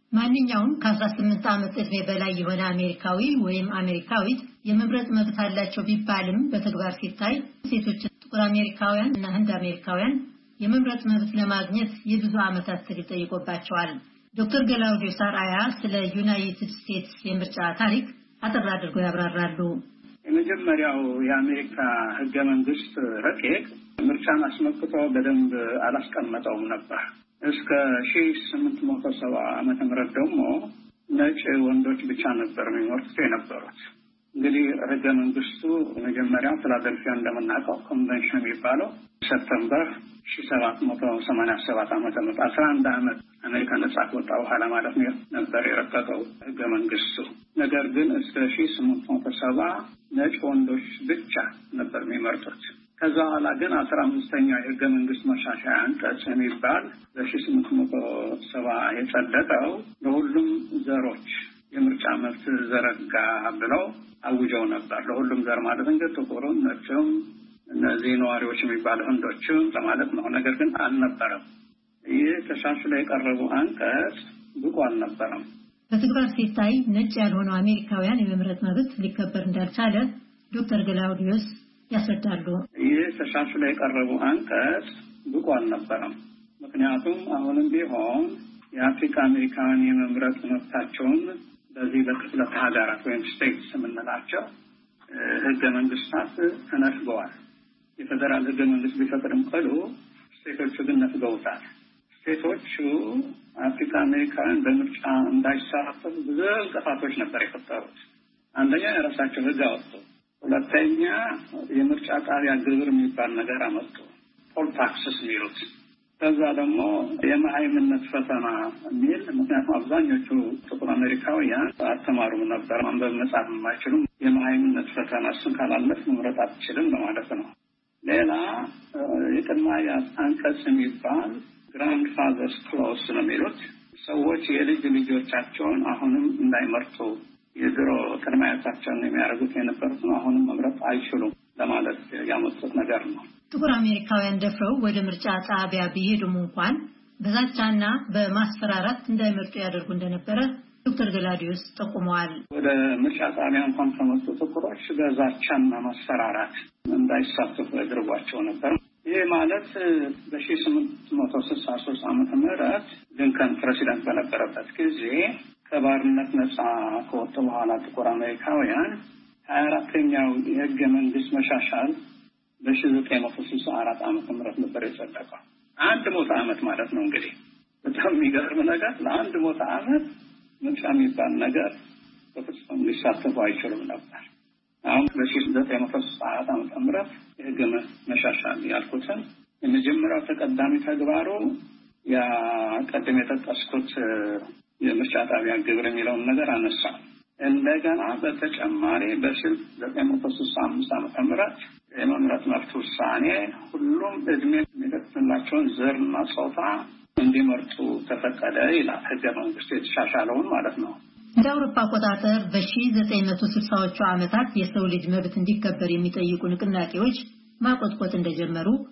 ማንኛውም ከአስራ ስምንት ዓመት ዕድሜ በላይ የሆነ አሜሪካዊ ወይም አሜሪካዊት የመምረጥ መብት አላቸው ቢባልም በተግባር ሲታይ ሴቶች፣ ጥቁር አሜሪካውያን እና ህንድ አሜሪካውያን የመምረጥ መብት ለማግኘት የብዙ ዓመታት ትግል ጠይቆባቸዋል። ዶክተር ገላውዲዮስ አርአያ ስለ ዩናይትድ ስቴትስ የምርጫ ታሪክ አጠር አድርገው ያብራራሉ። የመጀመሪያው የአሜሪካ ህገ መንግስት ረቂቅ ምርጫን አስመልክቶ በደንብ አላስቀመጠውም ነበር። እስከ ሺህ ስምንት መቶ ሰባ ዓመተ ምህረት ደግሞ ነጭ ወንዶች ብቻ ነበር የሚመርጡት የነበሩት። እንግዲህ ህገ መንግስቱ መጀመሪያ ፊላደልፊያ እንደምናውቀው ኮንቬንሽን የሚባለው ሰፕተምበር ሺህ ሰባት መቶ ሰማንያ ሰባት ዓመተ ምህረት አስራ አንድ ዓመት አሜሪካ ነጻ ከወጣ በኋላ ማለት ነው ነበር የረቀቀው ህገ መንግስቱ። ነገር ግን እስከ ሺህ ስምንት መቶ ሰባ ነጭ ወንዶች ብቻ ነበር የሚመርጡት። ከዛ በኋላ ግን አስራ አምስተኛው የህገ መንግስት መሻሻያ አንቀጽ የሚባል በሺህ ስምንት መቶ ሰባ የጸደቀው ለሁሉም ዘሮች የምርጫ መብት ዘረጋ ብለው አውጀው ነበር። ለሁሉም ዘር ማለት እንግዲህ ጥቁሩም፣ ነጭም፣ እነዚህ ነዋሪዎች የሚባሉ ህንዶችም ለማለት ነው። ነገር ግን አልነበረም። ይህ ተሻሽሎ የቀረበው አንቀጽ ብቁ አልነበረም። በተግባር ሲታይ ነጭ ያልሆነው አሜሪካውያን የመምረጥ መብት ሊከበር እንዳልቻለ ዶክተር ገላውዲዮስ ያስረዳሉ። ይህ ተሻሽሎ የቀረበው አንቀጽ ብቁ አልነበረም። ምክንያቱም አሁንም ቢሆን የአፍሪካ አሜሪካውያን የመምረጥ መብታቸውን በዚህ በክፍለ ሀገራት ወይም ስቴትስ የምንላቸው ህገ መንግስታት ተነፍገዋል። የፌደራል ህገ መንግስት ቢፈቅድም ቅሉ ስቴቶቹ ግን ነፍገውታል። ስቴቶቹ አፍሪካ አሜሪካውያን በምርጫ እንዳይሳተፉ ብዙ እንቅፋቶች ነበር የፈጠሩት። አንደኛ የራሳቸው ህግ አወጡ። ሁለተኛ የምርጫ ጣቢያ ግብር የሚባል ነገር አመጡ፣ ፖል ታክስስ የሚሉት። ከዛ ደግሞ የመሃይምነት ፈተና የሚል፣ ምክንያቱም አብዛኞቹ ጥቁር አሜሪካውያን አልተማሩም ነበር፣ ማንበብ መጻፍ የማይችሉም። የመሃይምነት ፈተና እሱን ካላለፍ መምረጥ አትችልም በማለት ነው። ሌላ የቅድሚያ አንቀጽ የሚባል ግራንድ ፋዘርስ ክሎዝ ነው የሚሉት። ሰዎች የልጅ ልጆቻቸውን አሁንም እንዳይመርጡ የድሮ ቅድመ አያቶቻቸውን የሚያደርጉት የነበሩት ነው አሁንም መምረጥ አይችሉም ለማለት ያመጡት ነገር ነው። ጥቁር አሜሪካውያን ደፍረው ወደ ምርጫ ጣቢያ ቢሄዱም እንኳን በዛቻና በማስፈራራት እንዳይመርጡ ያደርጉ እንደነበረ ዶክተር ገላውዲዮስ ጠቁመዋል። ወደ ምርጫ ጣቢያ እንኳን ከመጡ ጥቁሮች በዛቻና ማስፈራራት እንዳይሳተፉ ያደርጓቸው ነበር። ይህ ማለት በሺህ ስምንት መቶ ስልሳ ሶስት ዓመተ ምህረት ሊንከን ፕሬሲዳንት በነበረበት ጊዜ ከባርነት ነጻ ከወጡ በኋላ ጥቁር አሜሪካውያን ሀያ አራተኛው የህገ መንግስት መሻሻል በሺህ ዘጠኝ መቶ ስልሳ አራት ዓመተ ምህረት ነበር የጸደቀው። አንድ ሞተ ዓመት ማለት ነው። እንግዲህ በጣም የሚገርም ነገር ለአንድ ሞተ ዓመት ምርጫ የሚባል ነገር በፍጹም ሊሳተፉ አይችሉም ነበር። አሁን በሺህ ዘጠኝ መቶ ስልሳ አራት ዓመተ ምህረት የህገ መሻሻል ያልኩትን የመጀመሪያው ተቀዳሚ ተግባሩ ያ ቀደም የጠቀስኩት የምርጫ ጣቢያ ግብር የሚለውን ነገር አነሳ። እንደገና በተጨማሪ በሺህ ዘጠኝ መቶ ስልሳ አምስት ዓመተ ምህረት የመምረጥ መብት ውሳኔ ሁሉም እድሜ የሚደርስላቸውን ዘርና ጾታ እንዲመርጡ ተፈቀደ ይላል ህገ መንግስቱ የተሻሻለውን ማለት ነው። እንደ አውሮፓ አቆጣጠር በሺህ ዘጠኝ መቶ ስልሳዎቹ ዓመታት የሰው ልጅ መብት እንዲከበር የሚጠይቁ ንቅናቄዎች ማቆጥቆጥ እንደጀመሩ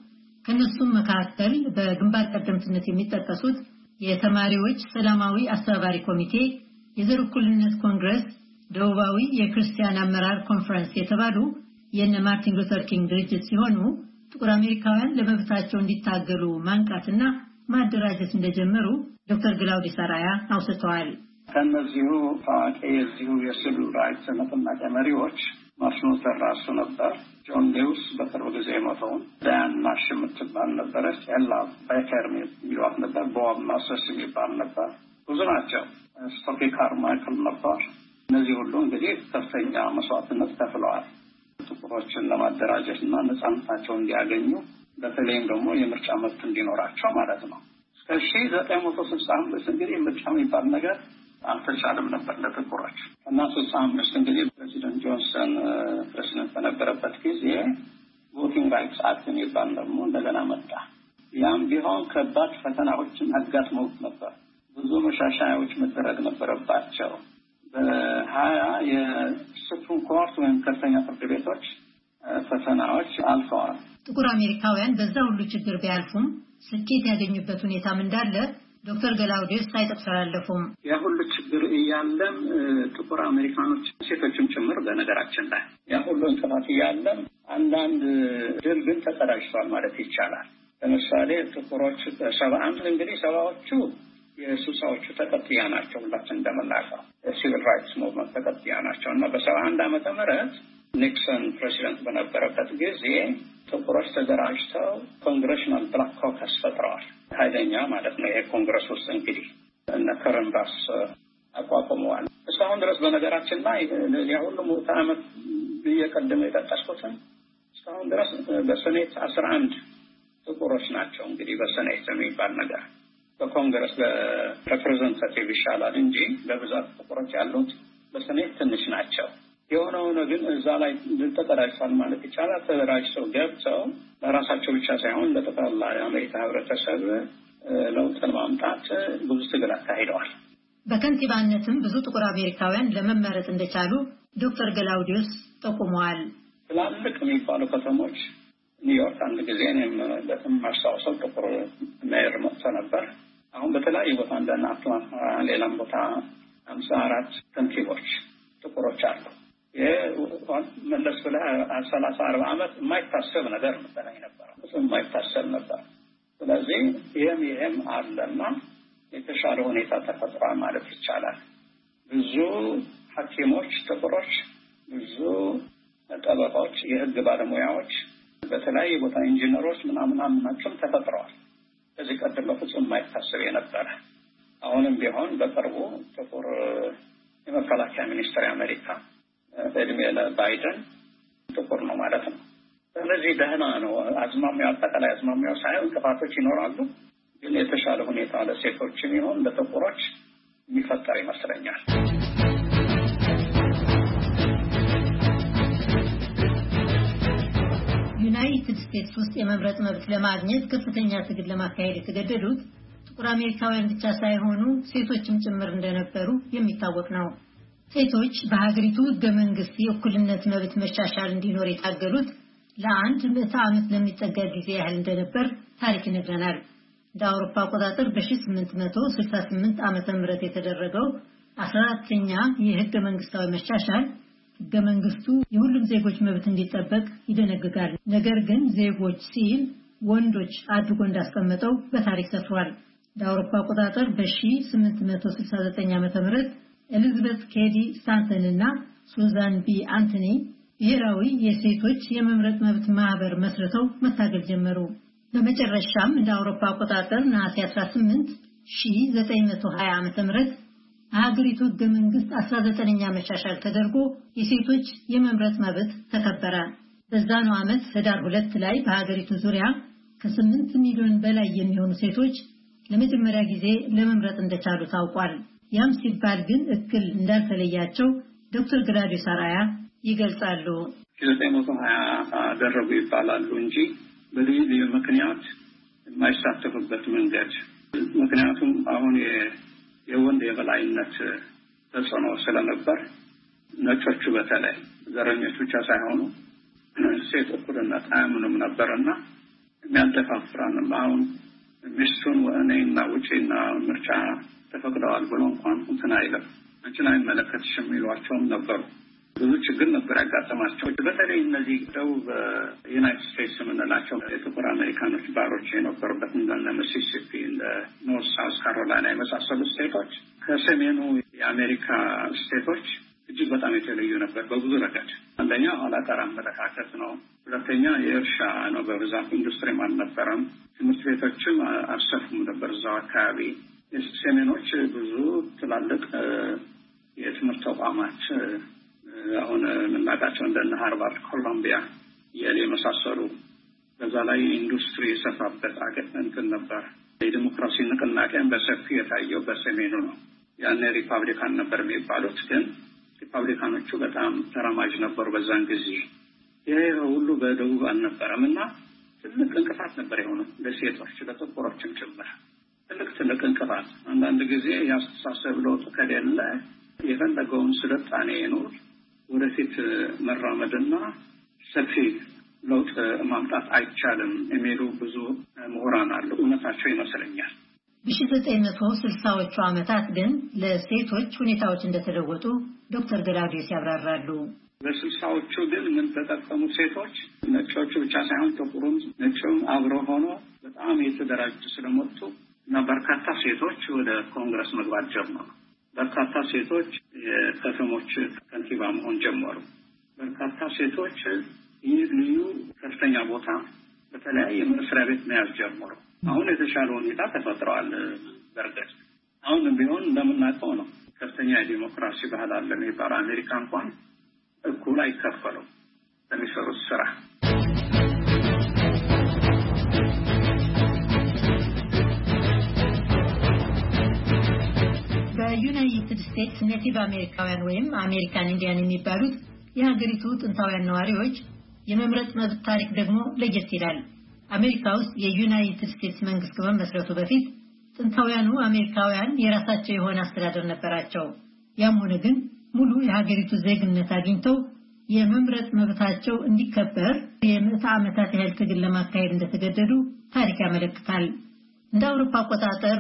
ከነሱም መካከል በግንባር ቀደምትነት የሚጠቀሱት የተማሪዎች ሰላማዊ አስተባባሪ ኮሚቴ፣ የዘር እኩልነት ኮንግረስ፣ ደቡባዊ የክርስቲያን አመራር ኮንፈረንስ የተባሉ የነ ማርቲን ሉተር ኪንግ ድርጅት ሲሆኑ ጥቁር አሜሪካውያን ለመብታቸው እንዲታገሉ ማንቃትና ማደራጀት እንደጀመሩ ዶክተር ግላውዲስ አራያ አውስተዋል። ከነዚሁ ታዋቂ የዚሁ የሲቪል ራይትስ ንቅናቄ መሪዎች ማርቲን ሉተር ራሱ ነበር። ጆን ሌውስ በቅርብ ጊዜ ሞተውን፣ ዳያን ናሽ የምትባል ነበረች፣ ኤላ ቤከር የሚሏት ነበር፣ ቦብ ማሰስ የሚባል ነበር። ብዙ ናቸው። ስቶፊ ካርማይክል ነበር። እነዚህ ሁሉ እንግዲህ ከፍተኛ መስዋዕትነት ከፍለዋል ጥቁሮችን ለማደራጀት እና ነፃነታቸውን እንዲያገኙ፣ በተለይም ደግሞ የምርጫ መብት እንዲኖራቸው ማለት ነው። እስከ ሺህ ዘጠኝ መቶ ስልሳ አምስት እንግዲህ ምርጫ የሚባል ነገር አልተቻለም ነበር ለጥቁሮች እና ስልሳ አምስት እንግዲህ ፕሬዚደንት ጆንሰን ፕሬዚደንት በነበረበት ጊዜ ቮቲንግ ራይትስ አክት የሚባል ደግሞ እንደገና መጣ። ያም ቢሆን ከባድ ፈተናዎችን አጋጥመውት ነበር። ብዙ መሻሻያዎች መደረግ ነበረባቸው። በሀያ የሱፕሪም ኮርት ወይም ከፍተኛ ፍርድ ቤቶች ፈተናዎች አልፈዋል። ጥቁር አሜሪካውያን በዛ ሁሉ ችግር ቢያልፉም ስኬት ያገኙበት ሁኔታም እንዳለ ዶክተር ገላውዲስ ሳይጠቅሳለፉም ያ ሁሉ ችግር እያለም ጥቁር አሜሪካኖች ሴቶችም ጭምር በነገራችን ላይ ያ ሁሉ እንቅፋት እያለም አንዳንድ ድል ግን ተቀዳጅቷል ማለት ይቻላል። ለምሳሌ ጥቁሮች ሰባ አንድ እንግዲህ ሰባዎቹ የሱሳዎቹ ተቀጥያ ናቸው። ሁላችን እንደምናውቀው ሲቪል ራይትስ ሙቭመንት ተቀጥያ ናቸው እና በሰባ አንድ ዓመተ ምህረት ኒክሰን ፕሬዚደንት በነበረበት ጊዜ ጥቁሮች ተደራጅተው ኮንግሬሽናል ብላክ ኮከስ ፈጥረዋል። ኃይለኛ ማለት ነው። ይሄ ኮንግረስ ውስጥ እንግዲህ እነ ከረን ባስ አቋቁመዋል። እስካሁን ድረስ በነገራችን ላይ የሁሉ ሙት ዓመት እየቀደመ የጠቀስኩትን እስካሁን ድረስ በሴኔት አስራ አንድ ጥቁሮች ናቸው። እንግዲህ በሴኔት የሚባል ነገር በኮንግረስ በሬፕሬዘንታቲቭ ይሻላል እንጂ በብዛት ጥቁሮች ያሉት በሴኔት ትንሽ ናቸው። የሆነው ነው ግን እዛ ላይ ተቀዳጅቷል ማለት ይቻላል። ተደራጅተው ገብተው ለራሳቸው ብቻ ሳይሆን ለጠቅላላ የአሜሪካ ህብረተሰብ ለውጥ ለማምጣት ብዙ ትግል አካሂደዋል። በከንቲባነትም ብዙ ጥቁር አሜሪካውያን ለመመረጥ እንደቻሉ ዶክተር ገላውዲስ ጠቁመዋል። ትላልቅ የሚባሉ ከተሞች ኒውዮርክ አንድ ጊዜ እኔም በጣም ማስታወሰው ጥቁር ሜየር መጥቶ ነበር። አሁን በተለያዩ ቦታ እንደና አትላንታ ሌላም ቦታ ሃምሳ አራት ከንቲቦች ጥቁሮች አሉ። የመለስ ብለህ ሰላሳ አርባ ዓመት የማይታሰብ ነገር ነበር የነበረው። የማይታሰብ ነበር። ስለዚህ ይህም ይህም አለና የተሻለ ሁኔታ ተፈጥሯል ማለት ይቻላል። ብዙ ሐኪሞች ጥቁሮች፣ ብዙ ጠበቃዎች፣ የህግ ባለሙያዎች፣ በተለያየ ቦታ ኢንጂነሮች ምናምን ምናምን ተፈጥረዋል። ከዚህ ቀደም በፍጹም የማይታሰብ የነበረ አሁንም ቢሆን በቅርቡ ጥቁር የመከላከያ ሚኒስትር የአሜሪካ እድሜ ለባይደን ጥቁር ነው ማለት ነው። ስለዚህ ደህና ነው አዝማሚያው፣ አጠቃላይ አዝማሚያው ሳይሆን እንቅፋቶች ይኖራሉ። ግን የተሻለ ሁኔታ ለሴቶችም ይሁን ለጥቁሮች የሚፈጠር ይመስለኛል። ዩናይትድ ስቴትስ ውስጥ የመምረጥ መብት ለማግኘት ከፍተኛ ትግል ለማካሄድ የተገደዱት ጥቁር አሜሪካውያን ብቻ ሳይሆኑ ሴቶችም ጭምር እንደነበሩ የሚታወቅ ነው። ሴቶች በሀገሪቱ ሕገ መንግስት የእኩልነት መብት መሻሻል እንዲኖር የታገሉት ለአንድ ምዕተ ዓመት ለሚጠጋ ጊዜ ያህል እንደነበር ታሪክ ይነግረናል። እንደ አውሮፓ አቆጣጠር በ ስምንት መቶ ስልሳ ስምንት ዓመተ ምህረት የተደረገው አስራ አራተኛ የሕገ መንግስታዊ መሻሻል ሕገ መንግስቱ የሁሉም ዜጎች መብት እንዲጠበቅ ይደነግጋል። ነገር ግን ዜጎች ሲል ወንዶች አድርጎ እንዳስቀመጠው በታሪክ ሰፍሯል። እንደ አውሮፓ አቆጣጠር በ ስምንት መቶ ስልሳ ዘጠኝ ዓመተ ምህረት ኤሊዛቤት ኬዲ ስታንተን እና ሱዛን ቢ አንቶኒ ብሔራዊ የሴቶች የመምረጥ መብት ማህበር መስርተው መታገል ጀመሩ። በመጨረሻም እንደ አውሮፓ አቆጣጠር ነሐሴ አስራ ስምንት ሺህ ዘጠኝ መቶ ሀያ ዓመተ ምህረት ሀገሪቱ ሕገ መንግስት አስራ ዘጠነኛ መሻሻል ተደርጎ የሴቶች የመምረጥ መብት ተከበረ። በዛኑ ዓመት ህዳር ሁለት ላይ በሀገሪቱ ዙሪያ ከስምንት ሚሊዮን በላይ የሚሆኑ ሴቶች ለመጀመሪያ ጊዜ ለመምረጥ እንደቻሉ ታውቋል። ያም ሲባል ግን እክል እንዳልተለያቸው ዶክተር ግላውዲስ አራያ ይገልጻሉ። ዘጠኝ መቶ ሀያ ደረጉ ይባላሉ እንጂ በልዩ ልዩ ምክንያት የማይሳተፉበት መንገድ ምክንያቱም አሁን የወንድ የበላይነት ተጽዕኖ ስለነበር ነጮቹ በተለይ ዘረኞች ብቻ ሳይሆኑ ሴት እኩልነት አያምኑም ነበርና የሚያደፋፍራንም አሁን ሚስቱን ወእኔና ውጪና ምርጫ ተፈቅደዋል ብሎ እንኳን እንትን አይለም አንቺን አይመለከትሽም የሚሏቸውም ነበሩ። ብዙ ችግር ነበር ያጋጠማቸው። በተለይ እነዚህ ደቡብ ዩናይትድ ስቴትስ የምንላቸው የጥቁር አሜሪካኖች ባሮች የነበሩበት እንደ ሚሲሲፒ፣ እንደ ኖርት ሳውዝ ካሮላይና የመሳሰሉ ስቴቶች ከሰሜኑ የአሜሪካ ስቴቶች እጅግ በጣም የተለዩ ነበር በብዙ ረገድ። አንደኛ ኋላ ቀር አመለካከት ነው። ሁለተኛ የእርሻ ነው፣ በብዛት ኢንዱስትሪም አልነበረም። ትምህርት ቤቶችም አልሰፉም ነበር እዛው አካባቢ። ሰሜኖች ብዙ ትላልቅ የትምህርት ተቋማት አሁን የምናውቃቸው እንደነ ሃርቫርድ፣ ኮሎምቢያ፣ የሌ የመሳሰሉ በዛ ላይ ኢንዱስትሪ የሰፋበት አገር እንትን ነበር። የዲሞክራሲ ንቅናቄን በሰፊው የታየው በሰሜኑ ነው። ያኔ ሪፐብሊካን ነበር የሚባሉት፣ ግን ሪፐብሊካኖቹ በጣም ተራማጅ ነበሩ በዛን ጊዜ። ይሄ ሁሉ በደቡብ አልነበረም እና ትልቅ እንቅፋት ነበር የሆነው ለሴቶች ለጥቁሮችም ጭምር ትልቅ ትልቅ እንቅፋት። አንዳንድ ጊዜ ያስተሳሰብ ለውጥ ከሌለ የፈለገውን ስልጣኔ ይኑር ወደፊት መራመድና ሰፊ ለውጥ ማምጣት አይቻልም የሚሉ ብዙ ምሁራን አሉ። እውነታቸው ይመስለኛል። በ1960ዎቹ ዓመታት ግን ለሴቶች ሁኔታዎች እንደተለወጡ ዶክተር ገላውዲዮስ ያብራራሉ። በስልሳዎቹ ግን ምን ተጠቀሙ ሴቶች? ነጮቹ ብቻ ሳይሆን ጥቁሩም ነጭም አብረው ሆኖ በጣም የተደራጁ ስለመጡ እና በርካታ ሴቶች ወደ ኮንግረስ መግባት ጀመሩ። በርካታ ሴቶች የከተሞች ከንቲባ መሆን ጀመሩ። በርካታ ሴቶች ይህ ልዩ ከፍተኛ ቦታ በተለያየ መስሪያ ቤት መያዝ ጀመሩ። አሁን የተሻለ ሁኔታ ተፈጥሯል። በርግጥ አሁንም ቢሆን እንደምናውቀው ነው ከፍተኛ የዲሞክራሲ ባህል አለ የሚባል አሜሪካ እንኳን እኩል አይከፈለው ለሚሰሩት ስራ። በዩናይትድ ስቴትስ ኔቲቭ አሜሪካውያን ወይም አሜሪካን ኢንዲያን የሚባሉት የሀገሪቱ ጥንታውያን ነዋሪዎች የመምረጥ መብት ታሪክ ደግሞ ለየት ይላል። አሜሪካ ውስጥ የዩናይትድ ስቴትስ መንግስት ከመመስረቱ በፊት ጥንታውያኑ አሜሪካውያን የራሳቸው የሆነ አስተዳደር ነበራቸው። ያም ሆነ ግን ሙሉ የሀገሪቱ ዜግነት አግኝተው የመምረጥ መብታቸው እንዲከበር የምዕተ ዓመታት ያህል ትግል ለማካሄድ እንደተገደዱ ታሪክ ያመለክታል። እንደ አውሮፓ አቆጣጠር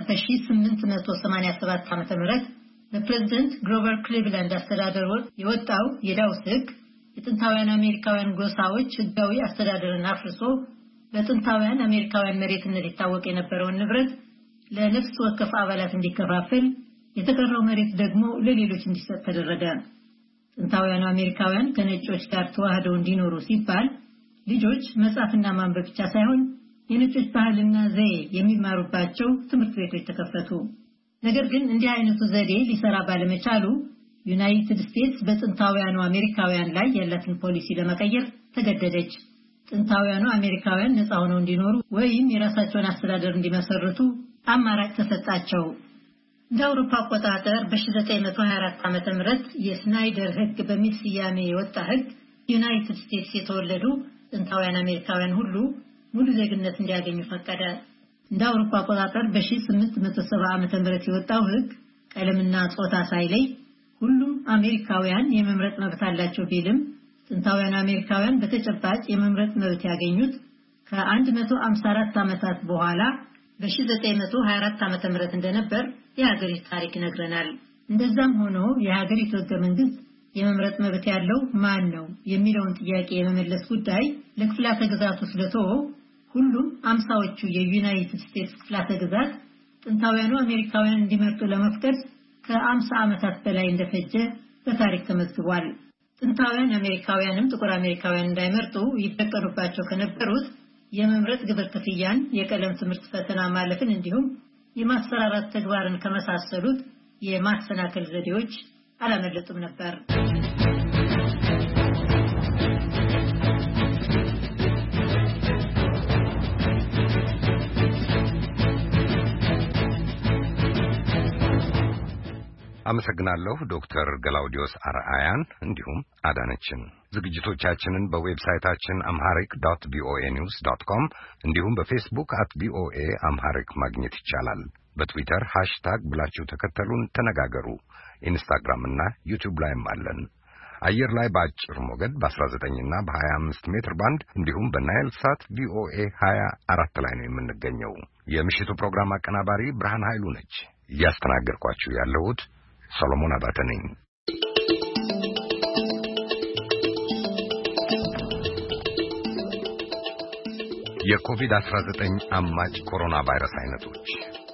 በ1887 ዓመተ ምህረት በፕሬዝዳንት ግሮቨር ክሊቭላንድ አስተዳደር ወቅት የወጣው የዳውስ ሕግ የጥንታውያን አሜሪካውያን ጎሳዎች ህጋዊ አስተዳደርን አፍርሶ በጥንታውያን አሜሪካውያን መሬትነት ይታወቅ የነበረውን ንብረት ለነፍስ ወከፍ አባላት እንዲከፋፈል፣ የተቀረው መሬት ደግሞ ለሌሎች እንዲሰጥ ተደረገ። ጥንታውያን አሜሪካውያን ከነጮች ጋር ተዋህደው እንዲኖሩ ሲባል ልጆች መጻፍና ማንበብ ብቻ ሳይሆን የነጮች ባህልና ዘዬ የሚማሩባቸው ትምህርት ቤቶች ተከፈቱ። ነገር ግን እንዲህ አይነቱ ዘዴ ሊሰራ ባለመቻሉ ዩናይትድ ስቴትስ በጥንታውያኑ አሜሪካውያን ላይ ያላትን ፖሊሲ ለመቀየር ተገደደች። ጥንታውያኑ አሜሪካውያን ነፃ ሆነው እንዲኖሩ ወይም የራሳቸውን አስተዳደር እንዲመሰርቱ አማራጭ ተሰጣቸው። እንደ አውሮፓ አቆጣጠር በ1924 ዓመተ ምህረት የስናይደር ሕግ በሚል ስያሜ የወጣ ሕግ ዩናይትድ ስቴትስ የተወለዱ ጥንታውያን አሜሪካውያን ሁሉ ሙሉ ዜግነት እንዲያገኙ ፈቀደ። እንደ አውሮፓ አቆጣጠር በ1870 ዓመተ ምህረት የወጣው ሕግ ቀለምና ጾታ ሳይለይ ሁሉም አሜሪካውያን የመምረጥ መብት አላቸው ቢልም ጥንታውያን አሜሪካውያን በተጨባጭ የመምረጥ መብት ያገኙት ከ154 ዓመታት በኋላ በ1924 ዓመተ ምህረት እንደነበር የሀገሪቱ ታሪክ ይነግረናል። እንደዛም ሆኖ የሀገሪቱ ሕገ መንግስት የመምረጥ መብት ያለው ማን ነው የሚለውን ጥያቄ የመመለስ ጉዳይ ለክፍላተ ግዛቱ ስለተወው ሁሉም አምሳዎቹ የዩናይትድ ስቴትስ ክፍላተ ግዛት ጥንታውያኑ አሜሪካውያን እንዲመርጡ ለመፍቀድ ከአምሳ ዓመታት በላይ እንደፈጀ በታሪክ ተመዝግቧል። ጥንታውያን አሜሪካውያንም ጥቁር አሜሪካውያን እንዳይመርጡ ይደቀኑባቸው ከነበሩት የመምረጥ ግብር ክፍያን፣ የቀለም ትምህርት ፈተና ማለፍን እንዲሁም የማስፈራራት ተግባርን ከመሳሰሉት የማሰናከል ዘዴዎች አላመለጡም ነበር። አመሰግናለሁ ዶክተር ገላውዲዮስ አርአያን እንዲሁም አዳነችን። ዝግጅቶቻችንን በዌብሳይታችን amharic dot voanews dot com እንዲሁም በፌስቡክ at voa amharic ማግኘት ይቻላል። በትዊተር ሃሽታግ ብላችሁ ተከተሉን፣ ተነጋገሩ። ኢንስታግራም እና ዩቲዩብ ላይም አለን። አየር ላይ በአጭር ሞገድ በ19 እና በ25 ሜትር ባንድ እንዲሁም በናይል ሳት ቪኦኤ ሀያ አራት ላይ ነው የምንገኘው። የምሽቱ ፕሮግራም አቀናባሪ ብርሃን ኃይሉ ነች። እያስተናገርኳችሁ ያለሁት ሰሎሞን አባተ ነኝ። የኮቪድ አስራ ዘጠኝ አማጭ ኮሮና ቫይረስ አይነቶች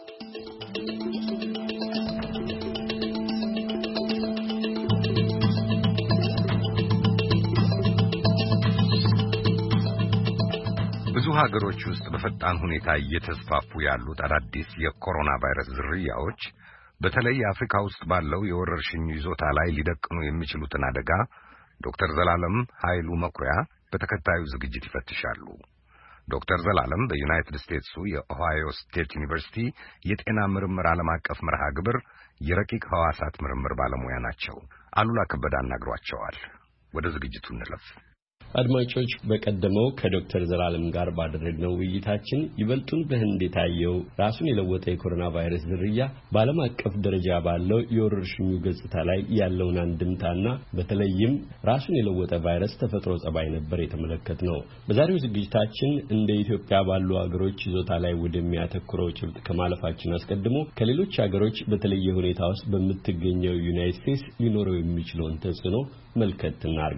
ብዙ ሀገሮች ውስጥ በፈጣን ሁኔታ እየተስፋፉ ያሉት አዳዲስ የኮሮና ቫይረስ ዝርያዎች በተለይ አፍሪካ ውስጥ ባለው የወረርሽኝ ይዞታ ላይ ሊደቅኑ የሚችሉትን አደጋ ዶክተር ዘላለም ኃይሉ መኩሪያ በተከታዩ ዝግጅት ይፈትሻሉ። ዶክተር ዘላለም በዩናይትድ ስቴትሱ የኦሃዮ ስቴት ዩኒቨርሲቲ የጤና ምርምር ዓለም አቀፍ መርሃ ግብር የረቂቅ ሕዋሳት ምርምር ባለሙያ ናቸው። አሉላ ከበደ አናግሯቸዋል። ወደ ዝግጅቱ እንለፍ። አድማጮች በቀደመው ከዶክተር ዘላለም ጋር ባደረግነው ውይይታችን ይበልጡን በህንድ የታየው ራሱን የለወጠ የኮሮና ቫይረስ ዝርያ በዓለም አቀፍ ደረጃ ባለው የወረርሽኙ ገጽታ ላይ ያለውን አንድምታና በተለይም ራሱን የለወጠ ቫይረስ ተፈጥሮ ጸባይ ነበር የተመለከትነው። በዛሬው ዝግጅታችን እንደ ኢትዮጵያ ባሉ አገሮች ይዞታ ላይ ወደሚያተኩረው ጭብጥ ከማለፋችን አስቀድሞ ከሌሎች አገሮች በተለየ ሁኔታ ውስጥ በምትገኘው ዩናይትድ ስቴትስ ሊኖረው የሚችለውን ተጽዕኖ መልከት እናርጋ።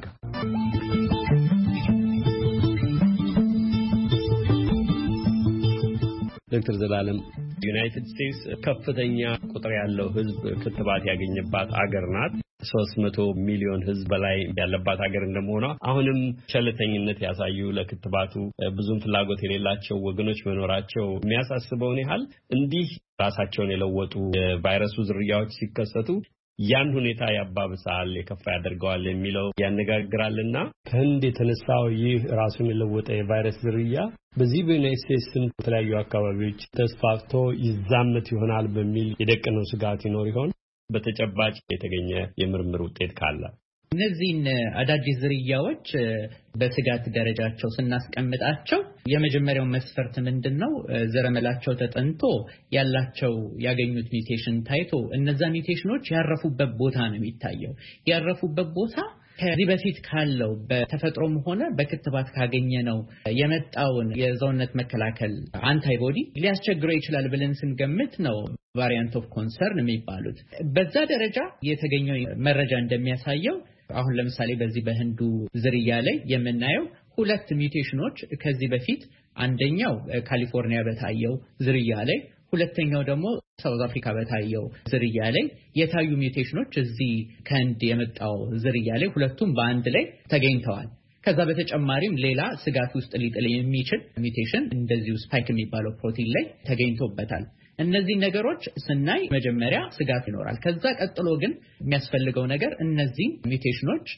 ዶክተር ዘላለም ዩናይትድ ስቴትስ ከፍተኛ ቁጥር ያለው ህዝብ ክትባት ያገኘባት አገር ናት። ሶስት መቶ ሚሊዮን ህዝብ በላይ ያለባት ሀገር እንደመሆኗ አሁንም ቸልተኝነት ያሳዩ ለክትባቱ ብዙም ፍላጎት የሌላቸው ወገኖች መኖራቸው የሚያሳስበውን ያህል እንዲህ ራሳቸውን የለወጡ የቫይረሱ ዝርያዎች ሲከሰቱ ያን ሁኔታ ያባብሳል፣ የከፋ ያደርገዋል የሚለው ያነጋግራልና ከህንድ የተነሳው ይህ ራሱን የለወጠ የቫይረስ ዝርያ በዚህ በዩናይትድ ስቴትስ በተለያዩ አካባቢዎች ተስፋፍቶ ይዛመት ይሆናል በሚል የደቀነው ስጋት ይኖር ይሆን? በተጨባጭ የተገኘ የምርምር ውጤት ካለ እነዚህን አዳዲስ ዝርያዎች በስጋት ደረጃቸው ስናስቀምጣቸው የመጀመሪያው መስፈርት ምንድነው? ዘረመላቸው ተጠንቶ ያላቸው ያገኙት ሚውቴሽን ታይቶ እነዛ ሚውቴሽኖች ያረፉበት ቦታ ነው የሚታየው። ያረፉበት ቦታ ከዚህ በፊት ካለው በተፈጥሮም ሆነ በክትባት ካገኘነው የመጣውን የሰውነት መከላከል አንታይቦዲ ሊያስቸግረው ይችላል ብለን ስንገምት ነው ቫሪያንት ኦፍ ኮንሰርን የሚባሉት። በዛ ደረጃ የተገኘው መረጃ እንደሚያሳየው አሁን ለምሳሌ በዚህ በህንዱ ዝርያ ላይ የምናየው ሁለት ሚውቴሽኖች ከዚህ በፊት አንደኛው ካሊፎርኒያ በታየው ዝርያ ላይ ሁለተኛው ደግሞ ሳውዝ አፍሪካ በታየው ዝርያ ላይ የታዩ ሚውቴሽኖች እዚህ ከህንድ የመጣው ዝርያ ላይ ሁለቱም በአንድ ላይ ተገኝተዋል። ከዛ በተጨማሪም ሌላ ስጋት ውስጥ ሊጥል የሚችል ሚውቴሽን እንደዚሁ ስፓይክ የሚባለው ፕሮቲን ላይ ተገኝቶበታል። እነዚህ ነገሮች ስናይ መጀመሪያ ስጋት ይኖራል። ከዛ ቀጥሎ ግን የሚያስፈልገው ነገር እነዚህ ሚውቴሽኖች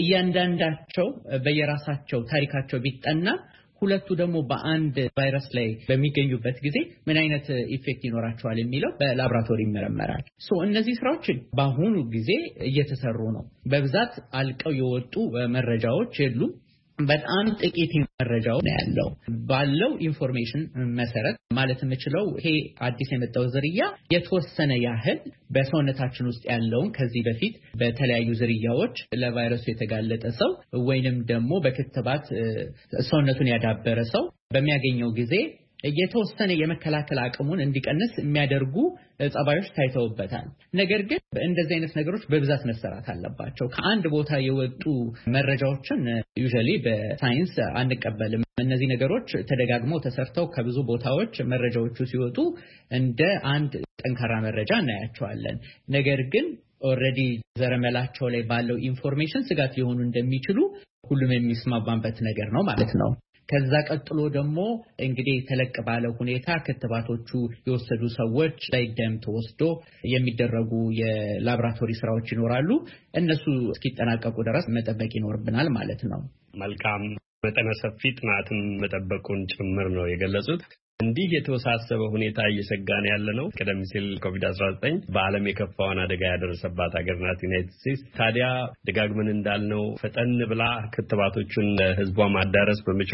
እያንዳንዳቸው በየራሳቸው ታሪካቸው ቢጠና ሁለቱ ደግሞ በአንድ ቫይረስ ላይ በሚገኙበት ጊዜ ምን አይነት ኢፌክት ይኖራቸዋል የሚለው በላቦራቶሪ ይመረመራል። ሶ እነዚህ ስራዎች በአሁኑ ጊዜ እየተሰሩ ነው። በብዛት አልቀው የወጡ መረጃዎች የሉም። በጣም ጥቂት መረጃው ነው ያለው። ባለው ኢንፎርሜሽን መሰረት ማለት የምችለው ይሄ አዲስ የመጣው ዝርያ የተወሰነ ያህል በሰውነታችን ውስጥ ያለውን ከዚህ በፊት በተለያዩ ዝርያዎች ለቫይረሱ የተጋለጠ ሰው ወይንም ደግሞ በክትባት ሰውነቱን ያዳበረ ሰው በሚያገኘው ጊዜ የተወሰነ የመከላከል አቅሙን እንዲቀንስ የሚያደርጉ ጸባዮች ታይተውበታል። ነገር ግን እንደዚህ አይነት ነገሮች በብዛት መሰራት አለባቸው። ከአንድ ቦታ የወጡ መረጃዎችን ዩዥዋሊ በሳይንስ አንቀበልም። እነዚህ ነገሮች ተደጋግመው ተሰርተው ከብዙ ቦታዎች መረጃዎቹ ሲወጡ እንደ አንድ ጠንካራ መረጃ እናያቸዋለን። ነገር ግን ኦልሬዲ ዘረመላቸው ላይ ባለው ኢንፎርሜሽን ስጋት ሊሆኑ እንደሚችሉ ሁሉም የሚስማማበት ነገር ነው ማለት ነው። ከዛ ቀጥሎ ደግሞ እንግዲህ ተለቅ ባለ ሁኔታ ክትባቶቹ የወሰዱ ሰዎች ላይ ደም ተወስዶ የሚደረጉ የላቦራቶሪ ስራዎች ይኖራሉ። እነሱ እስኪጠናቀቁ ድረስ መጠበቅ ይኖርብናል ማለት ነው። መልካም መጠነ ሰፊ ጥናትን መጠበቁን ጭምር ነው የገለጹት። እንዲህ የተወሳሰበ ሁኔታ እየሰጋን ያለ ነው። ቀደም ሲል ኮቪድ አስራ ዘጠኝ በዓለም የከፋውን አደጋ ያደረሰባት ሀገር ናት ዩናይትድ ስቴትስ። ታዲያ ደጋግመን እንዳልነው ፈጠን ብላ ክትባቶቹን ለህዝቧ ማዳረስ በመቻሏ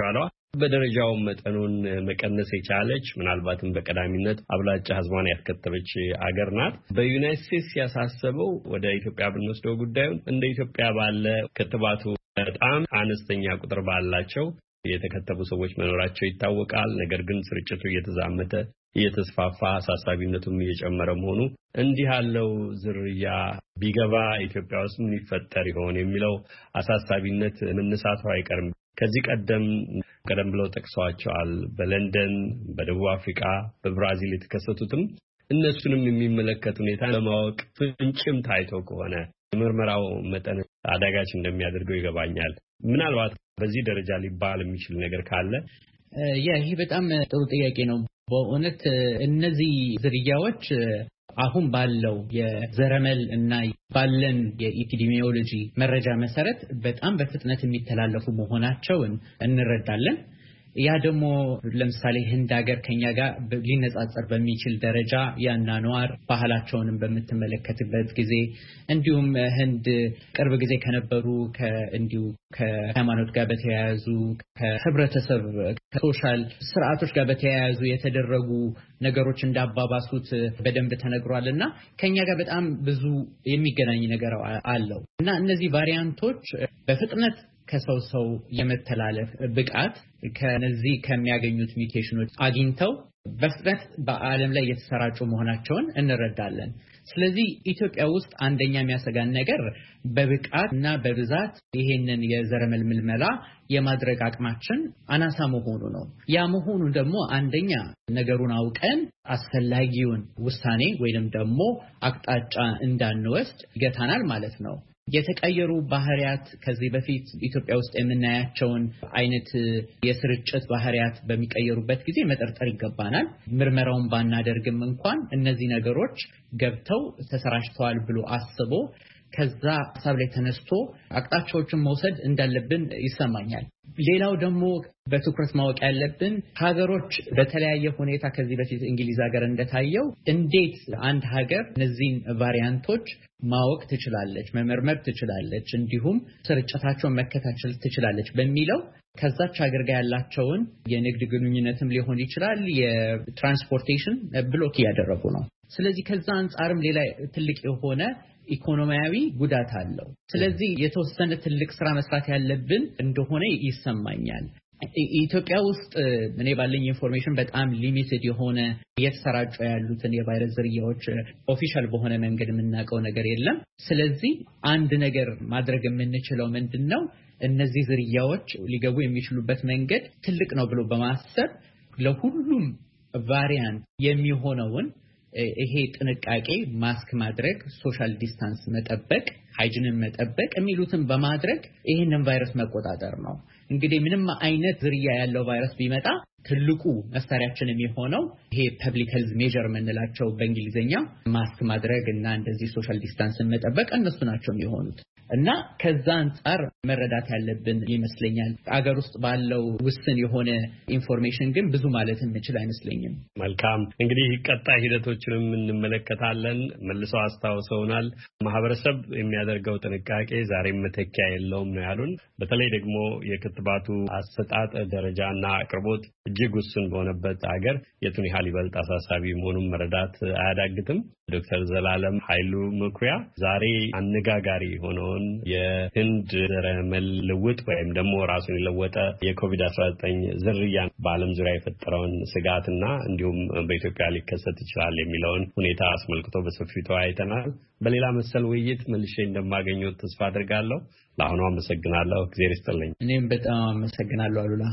በደረጃው መጠኑን መቀነስ የቻለች ምናልባትም በቀዳሚነት አብላጫ ህዝቧን ያስከተበች አገር ናት። በዩናይትድ ስቴትስ ያሳሰበው ወደ ኢትዮጵያ ብንወስደው ጉዳዩን እንደ ኢትዮጵያ ባለ ክትባቱ በጣም አነስተኛ ቁጥር ባላቸው የተከተቡ ሰዎች መኖራቸው ይታወቃል። ነገር ግን ስርጭቱ እየተዛመተ እየተስፋፋ አሳሳቢነቱም እየጨመረ መሆኑ እንዲህ ያለው ዝርያ ቢገባ ኢትዮጵያ ውስጥ ምን ይፈጠር ይሆን የሚለው አሳሳቢነት መነሳቱ አይቀርም። ከዚህ ቀደም ቀደም ብለው ጠቅሰዋቸዋል። በለንደን፣ በደቡብ አፍሪካ፣ በብራዚል የተከሰቱትም እነሱንም የሚመለከት ሁኔታ ለማወቅ ፍንጭም ታይቶ ከሆነ የምርመራው መጠን አዳጋች እንደሚያደርገው ይገባኛል። ምናልባት በዚህ ደረጃ ሊባል የሚችል ነገር ካለ ያ ይሄ በጣም ጥሩ ጥያቄ ነው። በእውነት እነዚህ ዝርያዎች አሁን ባለው የዘረመል እና ባለን የኢፒዲሚዮሎጂ መረጃ መሰረት በጣም በፍጥነት የሚተላለፉ መሆናቸውን እንረዳለን። ያ ደግሞ ለምሳሌ ህንድ ሀገር ከኛ ጋር ሊነጻጸር በሚችል ደረጃ ያናኗር ባህላቸውንም በምትመለከትበት ጊዜ እንዲሁም ህንድ ቅርብ ጊዜ ከነበሩ ከእንዲሁ ከሃይማኖት ጋር በተያያዙ ከህብረተሰብ ከሶሻል ስርዓቶች ጋር በተያያዙ የተደረጉ ነገሮች እንዳባባሱት በደንብ ተነግሯልና ከኛ ጋር በጣም ብዙ የሚገናኝ ነገር አለው እና እነዚህ ቫሪያንቶች በፍጥነት ከሰው ሰው የመተላለፍ ብቃት ከነዚህ ከሚያገኙት ሚውቴሽኖች አግኝተው በፍጥነት በዓለም ላይ የተሰራጩ መሆናቸውን እንረዳለን። ስለዚህ ኢትዮጵያ ውስጥ አንደኛ የሚያሰጋን ነገር በብቃትና በብዛት ይሄንን የዘረመል ምልመላ የማድረግ አቅማችን አናሳ መሆኑ ነው። ያ መሆኑ ደግሞ አንደኛ ነገሩን አውቀን አስፈላጊውን ውሳኔ ወይንም ደግሞ አቅጣጫ እንዳንወስድ ይገታናል ማለት ነው። የተቀየሩ ባህሪያት ከዚህ በፊት ኢትዮጵያ ውስጥ የምናያቸውን አይነት የስርጭት ባህሪያት በሚቀየሩበት ጊዜ መጠርጠር ይገባናል። ምርመራውን ባናደርግም እንኳን እነዚህ ነገሮች ገብተው ተሰራጭተዋል ብሎ አስቦ ከዛ ሐሳብ ላይ ተነስቶ አቅጣጫዎችን መውሰድ እንዳለብን ይሰማኛል። ሌላው ደግሞ በትኩረት ማወቅ ያለብን ሀገሮች በተለያየ ሁኔታ ከዚህ በፊት እንግሊዝ ሀገር እንደታየው እንዴት አንድ ሀገር እነዚህን ቫሪያንቶች ማወቅ ትችላለች፣ መመርመር ትችላለች፣ እንዲሁም ስርጭታቸውን መከታተል ትችላለች በሚለው ከዛች ሀገር ጋር ያላቸውን የንግድ ግንኙነትም ሊሆን ይችላል የትራንስፖርቴሽን ብሎክ ያደረጉ ነው። ስለዚህ ከዛ አንፃርም ሌላ ትልቅ የሆነ ኢኮኖሚያዊ ጉዳት አለው። ስለዚህ የተወሰነ ትልቅ ስራ መስራት ያለብን እንደሆነ ይሰማኛል። ኢትዮጵያ ውስጥ እኔ ባለኝ ኢንፎርሜሽን በጣም ሊሚትድ የሆነ የተሰራጩ ያሉትን የቫይረስ ዝርያዎች ኦፊሻል በሆነ መንገድ የምናውቀው ነገር የለም። ስለዚህ አንድ ነገር ማድረግ የምንችለው ምንድነው እነዚህ ዝርያዎች ሊገቡ የሚችሉበት መንገድ ትልቅ ነው ብሎ በማሰብ ለሁሉም ቫሪያንት የሚሆነውን ይሄ ጥንቃቄ ማስክ ማድረግ፣ ሶሻል ዲስታንስ መጠበቅ፣ ሃይጂንን መጠበቅ የሚሉትን በማድረግ ይሄንን ቫይረስ መቆጣጠር ነው። እንግዲህ ምንም አይነት ዝርያ ያለው ቫይረስ ቢመጣ ትልቁ መሳሪያችን የሚሆነው ይሄ ፐብሊክ ሄልዝ ሜጀር የምንላቸው በእንግሊዝኛ ማስክ ማድረግ እና እንደዚህ ሶሻል ዲስታንስን መጠበቅ እነሱ ናቸው የሚሆኑት እና ከዛ አንፃር መረዳት ያለብን ይመስለኛል። አገር ውስጥ ባለው ውስን የሆነ ኢንፎርሜሽን ግን ብዙ ማለት እንችል አይመስለኝም። መልካም እንግዲህ ቀጣይ ሂደቶችንም እንመለከታለን። መልሰው አስታውሰውናል። ማህበረሰብ የሚያደርገው ጥንቃቄ ዛሬም መተኪያ የለውም ነው ያሉን። በተለይ ደግሞ የክትባቱ አሰጣጥ ደረጃና አቅርቦት እጅግ ውስን በሆነበት አገር የቱን ያህል ይበልጥ አሳሳቢ መሆኑን መረዳት አያዳግትም። ዶክተር ዘላለም ኃይሉ መኩሪያ ዛሬ አነጋጋሪ ሆነውን የህንድ ዘረመል ልውጥ ወይም ደግሞ ራሱን የለወጠ የኮቪድ አስራ ዘጠኝ ዝርያ በዓለም ዙሪያ የፈጠረውን ስጋትና እንዲሁም በኢትዮጵያ ሊከሰት ይችላል የሚለውን ሁኔታ አስመልክቶ በሰፊው ተወያይተናል። በሌላ መሰል ውይይት መልሼ እንደማገኘው ተስፋ አድርጋለሁ። ለአሁኑ አመሰግናለሁ። እግዚአብሔር ይስጥልኝ። እኔም በጣም አመሰግናለሁ አሉላ።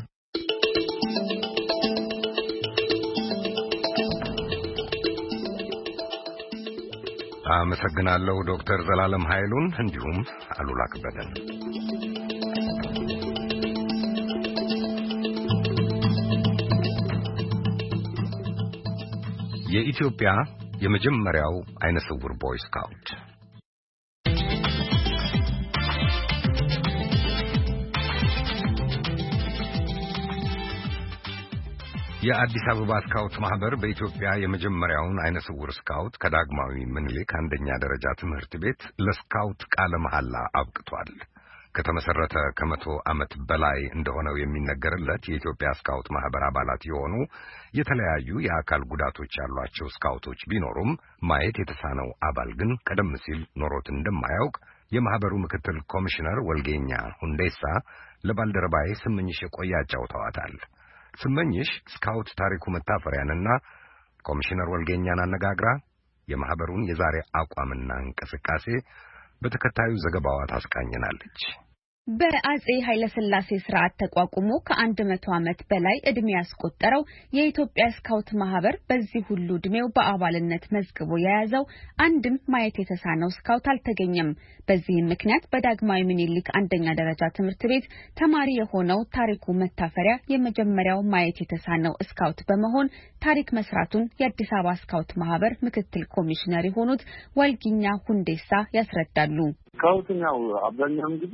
አመሰግናለሁ ዶክተር ዘላለም ኃይሉን እንዲሁም አሉላ ከበደን። የኢትዮጵያ የመጀመሪያው አይነ ስውር ቦይ ስካውት የአዲስ አበባ ስካውት ማህበር በኢትዮጵያ የመጀመሪያውን አይነ ስውር ስካውት ከዳግማዊ ምኒልክ አንደኛ ደረጃ ትምህርት ቤት ለስካውት ቃለ መሐላ አብቅቷል። ከተመሰረተ ከመቶ ዓመት በላይ እንደሆነው የሚነገርለት የኢትዮጵያ ስካውት ማህበር አባላት የሆኑ የተለያዩ የአካል ጉዳቶች ያሏቸው ስካውቶች ቢኖሩም ማየት የተሳነው አባል ግን ቀደም ሲል ኖሮት እንደማያውቅ የማህበሩ ምክትል ኮሚሽነር ወልጌኛ ሁንዴሳ ለባልደረባዬ ስመኝሽ የቆየ አጫውተዋታል። ስመኝሽ ስካውት ታሪኩ መታፈሪያንና ኮሚሽነር ወልጌኛን አነጋግራ የማህበሩን የዛሬ አቋምና እንቅስቃሴ በተከታዩ ዘገባዋ ታስቃኝናለች። በአጼ ኃይለ ሥላሴ ስርዓት ተቋቁሞ ከአንድ መቶ ዓመት በላይ እድሜ ያስቆጠረው የኢትዮጵያ ስካውት ማህበር በዚህ ሁሉ እድሜው በአባልነት መዝግቦ የያዘው አንድም ማየት የተሳነው ስካውት አልተገኘም። በዚህም ምክንያት በዳግማዊ ምኒልክ አንደኛ ደረጃ ትምህርት ቤት ተማሪ የሆነው ታሪኩ መታፈሪያ የመጀመሪያው ማየት የተሳነው ስካውት በመሆን ታሪክ መስራቱን የአዲስ አበባ ስካውት ማህበር ምክትል ኮሚሽነር የሆኑት ወልጊኛ ሁንዴሳ ያስረዳሉ። ስካውትን ያው አብዛኛውን ጊዜ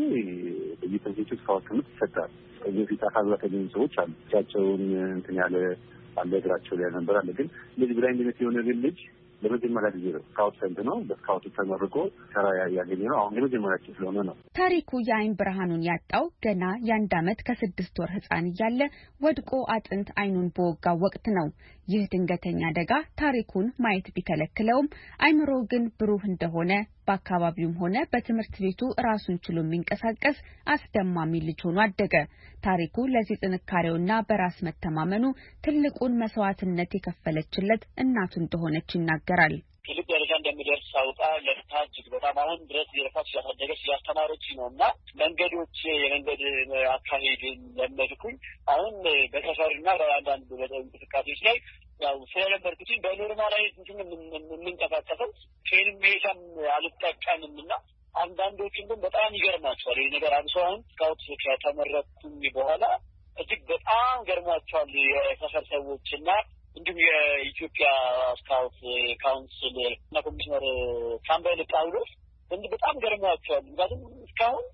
በየተንሴቱ ስካውት ትምህርት ይሰጣል። ከዚህ በፊት አካል ጉዳተኛ ሰዎች አሉ። እጃቸውን እንትን ያለ አለ፣ እግራቸው ላይ ነበር አለ። ግን ልጅ ብላይንድነት የሆነ ግን ልጅ ለመጀመሪያ ጊዜ ነው ስካውት ሰንት ነው በስካውት ተመርቆ ስራ ያገኘ ነው። አሁን የመጀመሪያችን ስለሆነ ነው። ታሪኩ የአይን ብርሃኑን ያጣው ገና የአንድ ዓመት ከስድስት ወር ህፃን እያለ ወድቆ አጥንት አይኑን በወጋው ወቅት ነው። ይህ ድንገተኛ አደጋ ታሪኩን ማየት ቢከለክለውም አይምሮ ግን ብሩህ እንደሆነ በአካባቢውም ሆነ በትምህርት ቤቱ ራሱን ችሎ የሚንቀሳቀስ አስደማሚ ልጅ ሆኖ አደገ። ታሪኩ ለዚህ ጥንካሬውና በራስ መተማመኑ ትልቁን መስዋዕትነት የከፈለችለት እናቱ እንደሆነች ይናገራል። ትልቅ ደረጃ እንደሚደርስ አውቃ ለታጅ በጣም አሁን ድረስ የረፋች ያሳደገች ያስተማረች ነውና መንገዶች የመንገድ አካሄድን ለመድኩኝ። አሁን በሰፈርና በአንዳንድ እንቅስቃሴዎች ላይ ያው ስለነበርኩኝ በኖርማላዊ እንትን የምንቀሳቀሰው ፌንም ሜሻም አልጠቀምምና አንዳንዶቹም ግን በጣም ይገርማቸዋል። ይህ ነገር አንሶ አሁን ስካውት ከተመረጥኩኝ በኋላ እጅግ በጣም ገርሟቸዋል የሰፈር ሰዎችና እንዲሁም የኢትዮጵያ ስካውት ካውንስል እና ኮሚሽነር ሳምበል ጳውሎስ እንዲህ በጣም ገርሟቸዋል። ምክንያቱም እስካሁን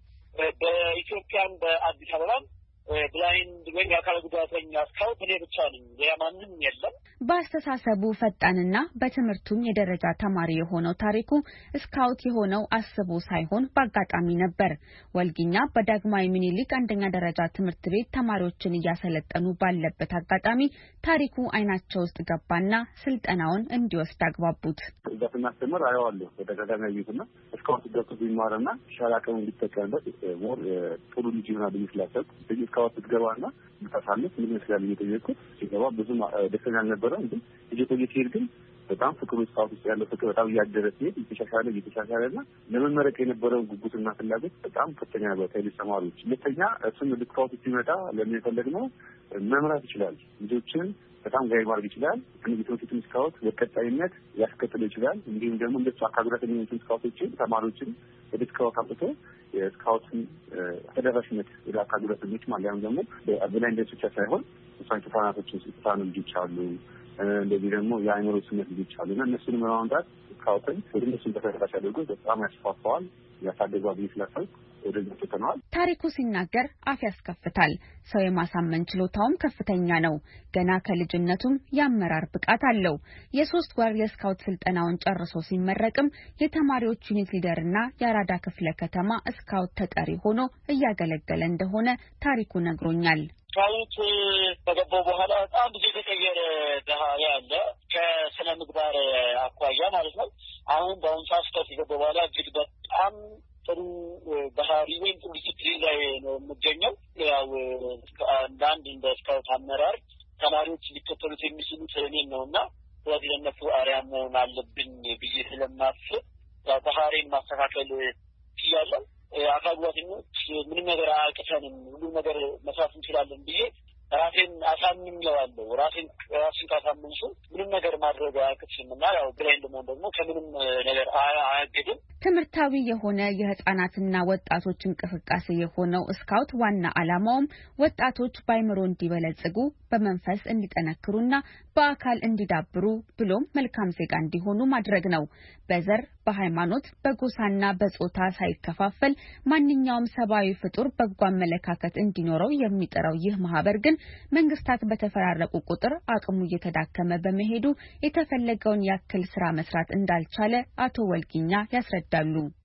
በኢትዮጵያን በአዲስ አበባም ብላይንድ ወይም የአካል ጉዳተኛ ስካውት እኔ ብቻ ነኝ፣ ሌላ ማንም የለም። በአስተሳሰቡ ፈጣንና በትምህርቱም የደረጃ ተማሪ የሆነው ታሪኩ ስካውት የሆነው አስቦ ሳይሆን በአጋጣሚ ነበር። ወልጊኛ በዳግማዊ ምኒልክ አንደኛ ደረጃ ትምህርት ቤት ተማሪዎችን እያሰለጠኑ ባለበት አጋጣሚ ታሪኩ አይናቸው ውስጥ ገባና ስልጠናውን እንዲወስድ አግባቡት። እዛ ስናስተምር አየዋለሁ በተደጋጋሚ ያዩትና ስካውት ገብቶ ቢማርና ሻላቀሙ እንዲጠቀምበት ሞር ጥሩ ልጅ ይሆናል ብዬ ስላሰብኩ ስካውት ትገባና ምታሳለፍ ምን ይመስላል እየጠየቅኩት ሲገባ ብዙም ደስተኛ አልነበረም። ግን እየቆየ ሲሄድ ግን በጣም ፍቅሩ ስካውት ውስጥ ያለው ፍቅር በጣም እያደረ ሲሄድ እየተሻሻለ እየተሻሻለና ለመመረቅ የነበረው ጉጉትና ፍላጎት በጣም ከፍተኛ ነበር ከሌሎች ተማሪዎች። ሁለተኛ እሱም ስካውት ሲመጣ ለሚፈለግ ነው መምራት ይችላል፣ ልጆችን በጣም ጋይ ማድረግ ይችላል። ከዚህ ትምህርት ስካውት በቀጣይነት ያስከትል ይችላል። እንዲሁም ደግሞ እንደሱ አካል ጉዳተኛ ስካውቶችን ተማሪዎችን ወደ ስካውት አምጥቶ የስካውትን ተደራሽነት ወደ አካል ጉዳተኞች ማለት ደግሞ በብላይንድ ብቻ ሳይሆን እሷን ተፋናቶችን ተፋኑ ልጆች አሉ፣ እንደዚህ ደግሞ የአይምሮ ስሜት ልጆች አሉና እነሱን በማምጣት ስካውትን ወደ እነሱን ተደራሽ አድርጎ በጣም ያስፋፋዋል፣ ያሳደገዋል ብዬ ስላሰብኩ ወደዚህ ተተናል። ታሪኩ ሲናገር አፍ ያስከፍታል። ሰው የማሳመን ችሎታውም ከፍተኛ ነው። ገና ከልጅነቱም የአመራር ብቃት አለው። የሶስት ወር የስካውት ስልጠናውን ጨርሶ ሲመረቅም የተማሪዎች ዩኒት ሊደርና የአራዳ ክፍለ ከተማ ስካውት ተጠሪ ሆኖ እያገለገለ እንደሆነ ታሪኩ ነግሮኛል። ስካውት ከገባው በኋላ በጣም ብዙ የተቀየረ ባህሪ አለ፣ ከስነ ምግባር አኳያ ማለት ነው። አሁን በአሁኑ ሰዓት ስካውት ከገባው በኋላ እጅግ በጣም ጥሩ ባህሪ ወይም ጥሩ ዲሲፕሊን ላይ ነው የምገኘው። ያው አንዳንድ እንደ ስካውት አመራር ተማሪዎች ሊከተሉት የሚችሉት እኔን ነው እና ስለዚህ ለእነሱ አርአያ መሆን አለብኝ ብዬ ስለማስብ ባህሪን ማስተካከል ችያለሁ። አካል ጉዳተኞች ምንም ነገር አያቅተንም፣ ሁሉም ነገር መስራት እንችላለን ብዬ ራሴን አሳምኜዋለሁ። ራሴን ራሴን ካሳመንኩ ምንም ነገር ማድረግ አያቅትም እና ያው ብላይንድ መሆን ደግሞ ከምንም ነገር አያግድም። ትምህርታዊ የሆነ የህፃናትና ወጣቶች እንቅስቃሴ የሆነው ስካውት ዋና ዓላማውም ወጣቶች በአይምሮ እንዲበለጽጉ፣ በመንፈስ እንዲጠነክሩና በአካል እንዲዳብሩ ብሎም መልካም ዜጋ እንዲሆኑ ማድረግ ነው። በዘር፣ በሃይማኖት፣ በጎሳና በጾታ ሳይከፋፈል ማንኛውም ሰብአዊ ፍጡር በጎ አመለካከት እንዲኖረው የሚጥረው ይህ ማህበር ግን መንግስታት በተፈራረቁ ቁጥር አቅሙ እየተዳከመ በመሄዱ የተፈለገውን ያክል ስራ መስራት እንዳልቻለ አቶ ወልጊኛ ያስረዳሉ።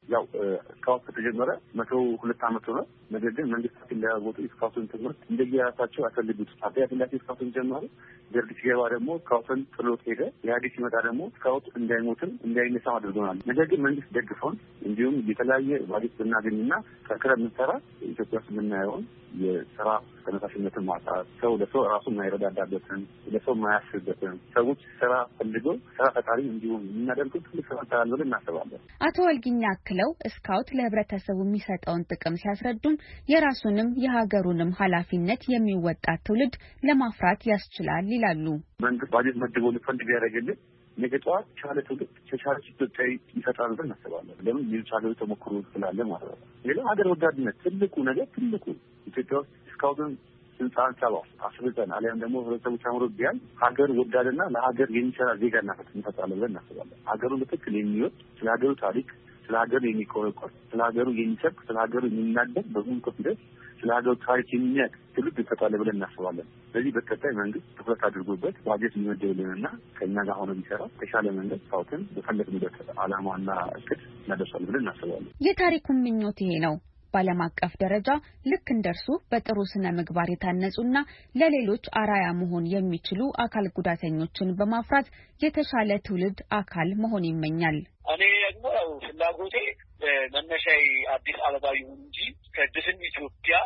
ያው ስካውት ከተጀመረ መቶ ሁለት ዓመት ሆነ። ነገር ግን መንግስታት እንዳያወጡ ስካውትን ትምህርት እንደየራሳቸው ያፈልጉት አጥያ ፍላፊ ስካውትን ጀመሩ። ደርግ ሲገባ ደግሞ ስካውትን ጥሎት ሄደ። ኢህአዴግ ሲመጣ ደግሞ ስካውት እንዳይሞትም እንዳይነሳ አድርጎናል። ነገር ግን መንግስት ደግፈውን እንዲሁም የተለያየ ባጀት ብናገኝና ከክረም ምንሰራ ኢትዮጵያ ውስጥ የምናየውን የስራ ተነሳሽነትን ማጣት፣ ሰው ለሰው ራሱ የማይረዳዳበትን ለሰው የማያስብበትን ሰዎች ስራ ፈልገው ስራ ፈጣሪ እንዲሁም የምናደርገው ትልቅ ስራ ታያለ ብለን እናስባለን። አቶ ወልጊኛ አክለው ስካውት ለህብረተሰቡ የሚሰጠውን ጥቅም ሲያስረዱም የራሱንም የሀገሩንም ኃላፊነት የሚወጣ ትውልድ ለማፍራት ያስችላል ይላሉ። መንግስት ባጀት መድቦ ሊፈልግ ያደረገልን ነገ ጠዋት ቻለ ትውልድ ተቻለች ኢትዮጵያዊ ይፈጥራል ብለን እናስባለን። ለምን ሌሎች ሀገሮች ተሞክሮ ስላለ ማለት ነው። ሌላ ሀገር ወዳድነት ትልቁ ነገር ትልቁ ኢትዮጵያ ውስጥ ስካውትን ስልሳ አንሳባ አስብተን አሊያም ደግሞ ህብረተሰቡ ጨምሮ ቢያል ሀገር ወዳድና ለሀገር የሚሰራ ዜጋ እናፈጥራለን ብለን እናስባለን። ሀገሩን በትክክል የሚወድ ስለ ሀገሩ ታሪክ ስለ ሀገሩ የሚቆረቆር ስለ ሀገሩ የሚሰብክ ስለ ሀገሩ የሚናገር በሙሉ ኮንፊደንስ ስለ ሀገሩ ታሪክ የሚያውቅ ትውልድ እንፈጥራለን ብለን እናስባለን። ስለዚህ በቀጣይ መንግስት ትኩረት አድርጎበት ባጀት ሊመደብልንና ከእኛ ጋር ሆኖ ቢሰራ የተሻለ መንገድ ስካውትን በፈለግንበት ዓላማና እቅድ እናደርሳለን ብለን እናስባለን። የታሪኩን ምኞት ይሄ ነው። በዓለም አቀፍ ደረጃ ልክ እንደርሱ በጥሩ ስነ ምግባር የታነጹና ለሌሎች አራያ መሆን የሚችሉ አካል ጉዳተኞችን በማፍራት የተሻለ ትውልድ አካል መሆን ይመኛል። እኔ ደግሞ ያው ፍላጎቴ መነሻዬ አዲስ አበባ ይሁን እንጂ ከድፍን ኢትዮጵያ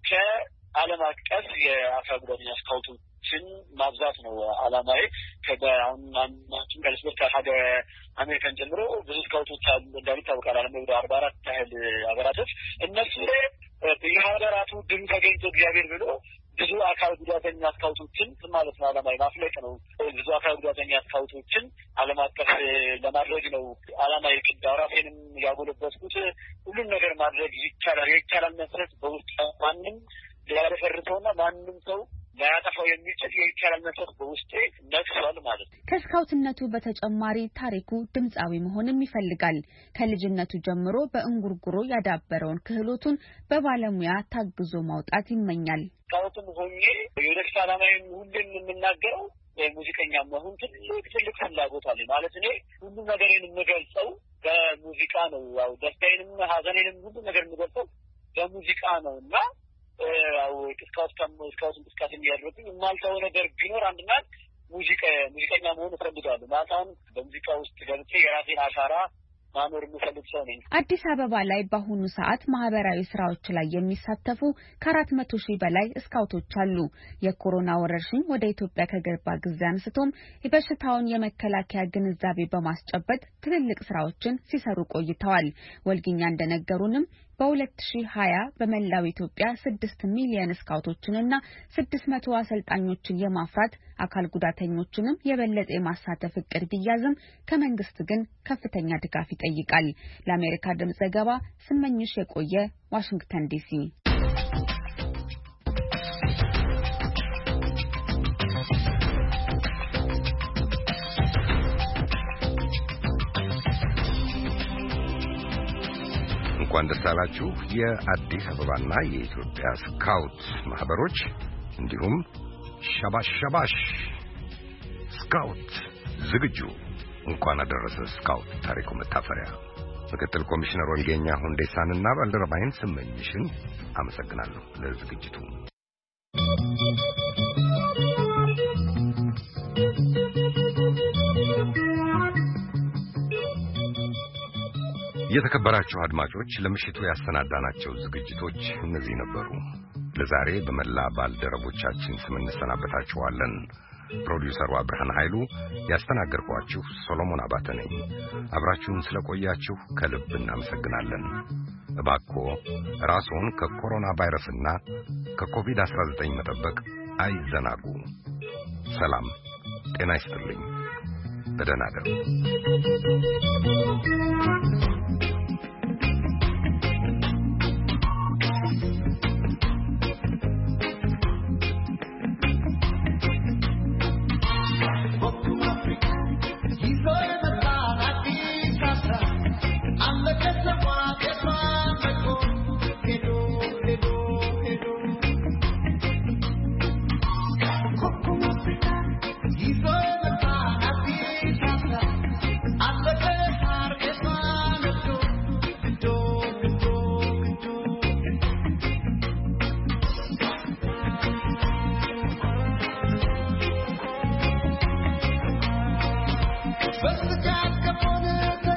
ከዓለም አቀፍ የአካል ጉዳተኛ ስካውቶችን ማብዛት ነው አላማዬ። ከአሁን ማንኛውም ከልስበት ከሀገር አሜሪካን ጀምሮ ብዙ ስካውቶች አሉ እንደሚታወቃል። ዓለም ወደ አርባ አራት ያህል ሀገራቶች እነሱ የሀገራቱ ድም ተገኝቶ እግዚአብሔር ብሎ ብዙ አካል ጉዳተኛ ስካውቶችን ማለት ነው አላማዬ ማፍለቅ ነው። ብዙ አካል ጉዳተኛ ስካውቶችን ዓለም አቀፍ ለማድረግ ነው አላማዬ። ራሴንም ያጎለበትኩት ሁሉም ነገር ማድረግ ይቻላል። የይቻላል መሰረት በውስጥ ማንም ሊያደፈርሰውና ማንም ሰው ሊያጠፋው የሚችል የይቻላል መሰረት በውስጤ ነግሷል ማለት ነው። ከስካውትነቱ በተጨማሪ ታሪኩ ድምጻዊ መሆንም ይፈልጋል። ከልጅነቱ ጀምሮ በእንጉርጉሮ ያዳበረውን ክህሎቱን በባለሙያ ታግዞ ማውጣት ይመኛል። ስካውትም ሆኜ የወደፊት ዓላማዬን ሁሌም የምናገረው ሙዚቀኛ መሆን ትልቅ ትልቅ ፍላጎት አለኝ። ማለት እኔ ሁሉ ነገሬን የምገልጸው በሙዚቃ ነው። ያው ደስታዬንም ሀዘኔንም ሁሉ ነገር የምገልጸው በሙዚቃ ነው እና ያው ስካውት ስካውት እንቅስቃሴ የሚያደርጉኝ የማልተው ነገር ቢኖር አንድና ሙዚቃ ሙዚቀኛ መሆን እፈልጋለሁ። ማለት አሁን በሙዚቃ ውስጥ ገብቼ የራሴን አሻራ ማኖር የምፈልግ ሰው ነኝ። አዲስ አበባ ላይ በአሁኑ ሰዓት ማህበራዊ ስራዎች ላይ የሚሳተፉ ከአራት መቶ ሺህ በላይ ስካውቶች አሉ። የኮሮና ወረርሽኝ ወደ ኢትዮጵያ ከገባ ጊዜ አንስቶም የበሽታውን የመከላከያ ግንዛቤ በማስጨበጥ ትልልቅ ስራዎችን ሲሰሩ ቆይተዋል። ወልጊኛ እንደነገሩንም በሁለት ሺህ ሀያ በመላው ኢትዮጵያ ስድስት ሚሊዮን ስካውቶችንና ስድስት መቶ አሰልጣኞችን የማፍራት አካል ጉዳተኞችንም የበለጠ የማሳተፍ እቅድ ቢያዝም ከመንግስት ግን ከፍተኛ ድጋፍ ይጠይቃል። ለአሜሪካ ድምጽ ዘገባ ስመኝሽ የቆየ ዋሽንግተን ዲሲ። እንኳን ደስ አላችሁ የአዲስ አበባና የኢትዮጵያ ስካውት ማህበሮች እንዲሁም ሻባሽ ሻባሽ ስካውት ዝግጁ እንኳን አደረሰ ስካውት ታሪኩ መታፈሪያ። ምክትል ኮሚሽነር ወልጌኛ ሁንዴሳንና ባልደረባይን ስመኝሽን አመሰግናለሁ ለዝግጅቱ። የተከበራችሁ አድማጮች ለምሽቱ ያሰናዳናቸው ዝግጅቶች እነዚህ ነበሩ። ለዛሬ በመላ ባልደረቦቻችን ስም እንሰናበታችኋለን። ፕሮዲውሰሩ ብርሃን ኃይሉ፣ ያስተናገርኳችሁ ሶሎሞን አባተ ነኝ። አብራችሁን ስለቆያችሁ ከልብ እናመሰግናለን። እባክዎ ራስዎን ከኮሮና ቫይረስና ከኮቪድ አስራ ዘጠኝ መጠበቅ አይዘናጉ። ሰላም ጤና ይስጥልኝ። በደህና እደሩ። በስጋት ከሆነ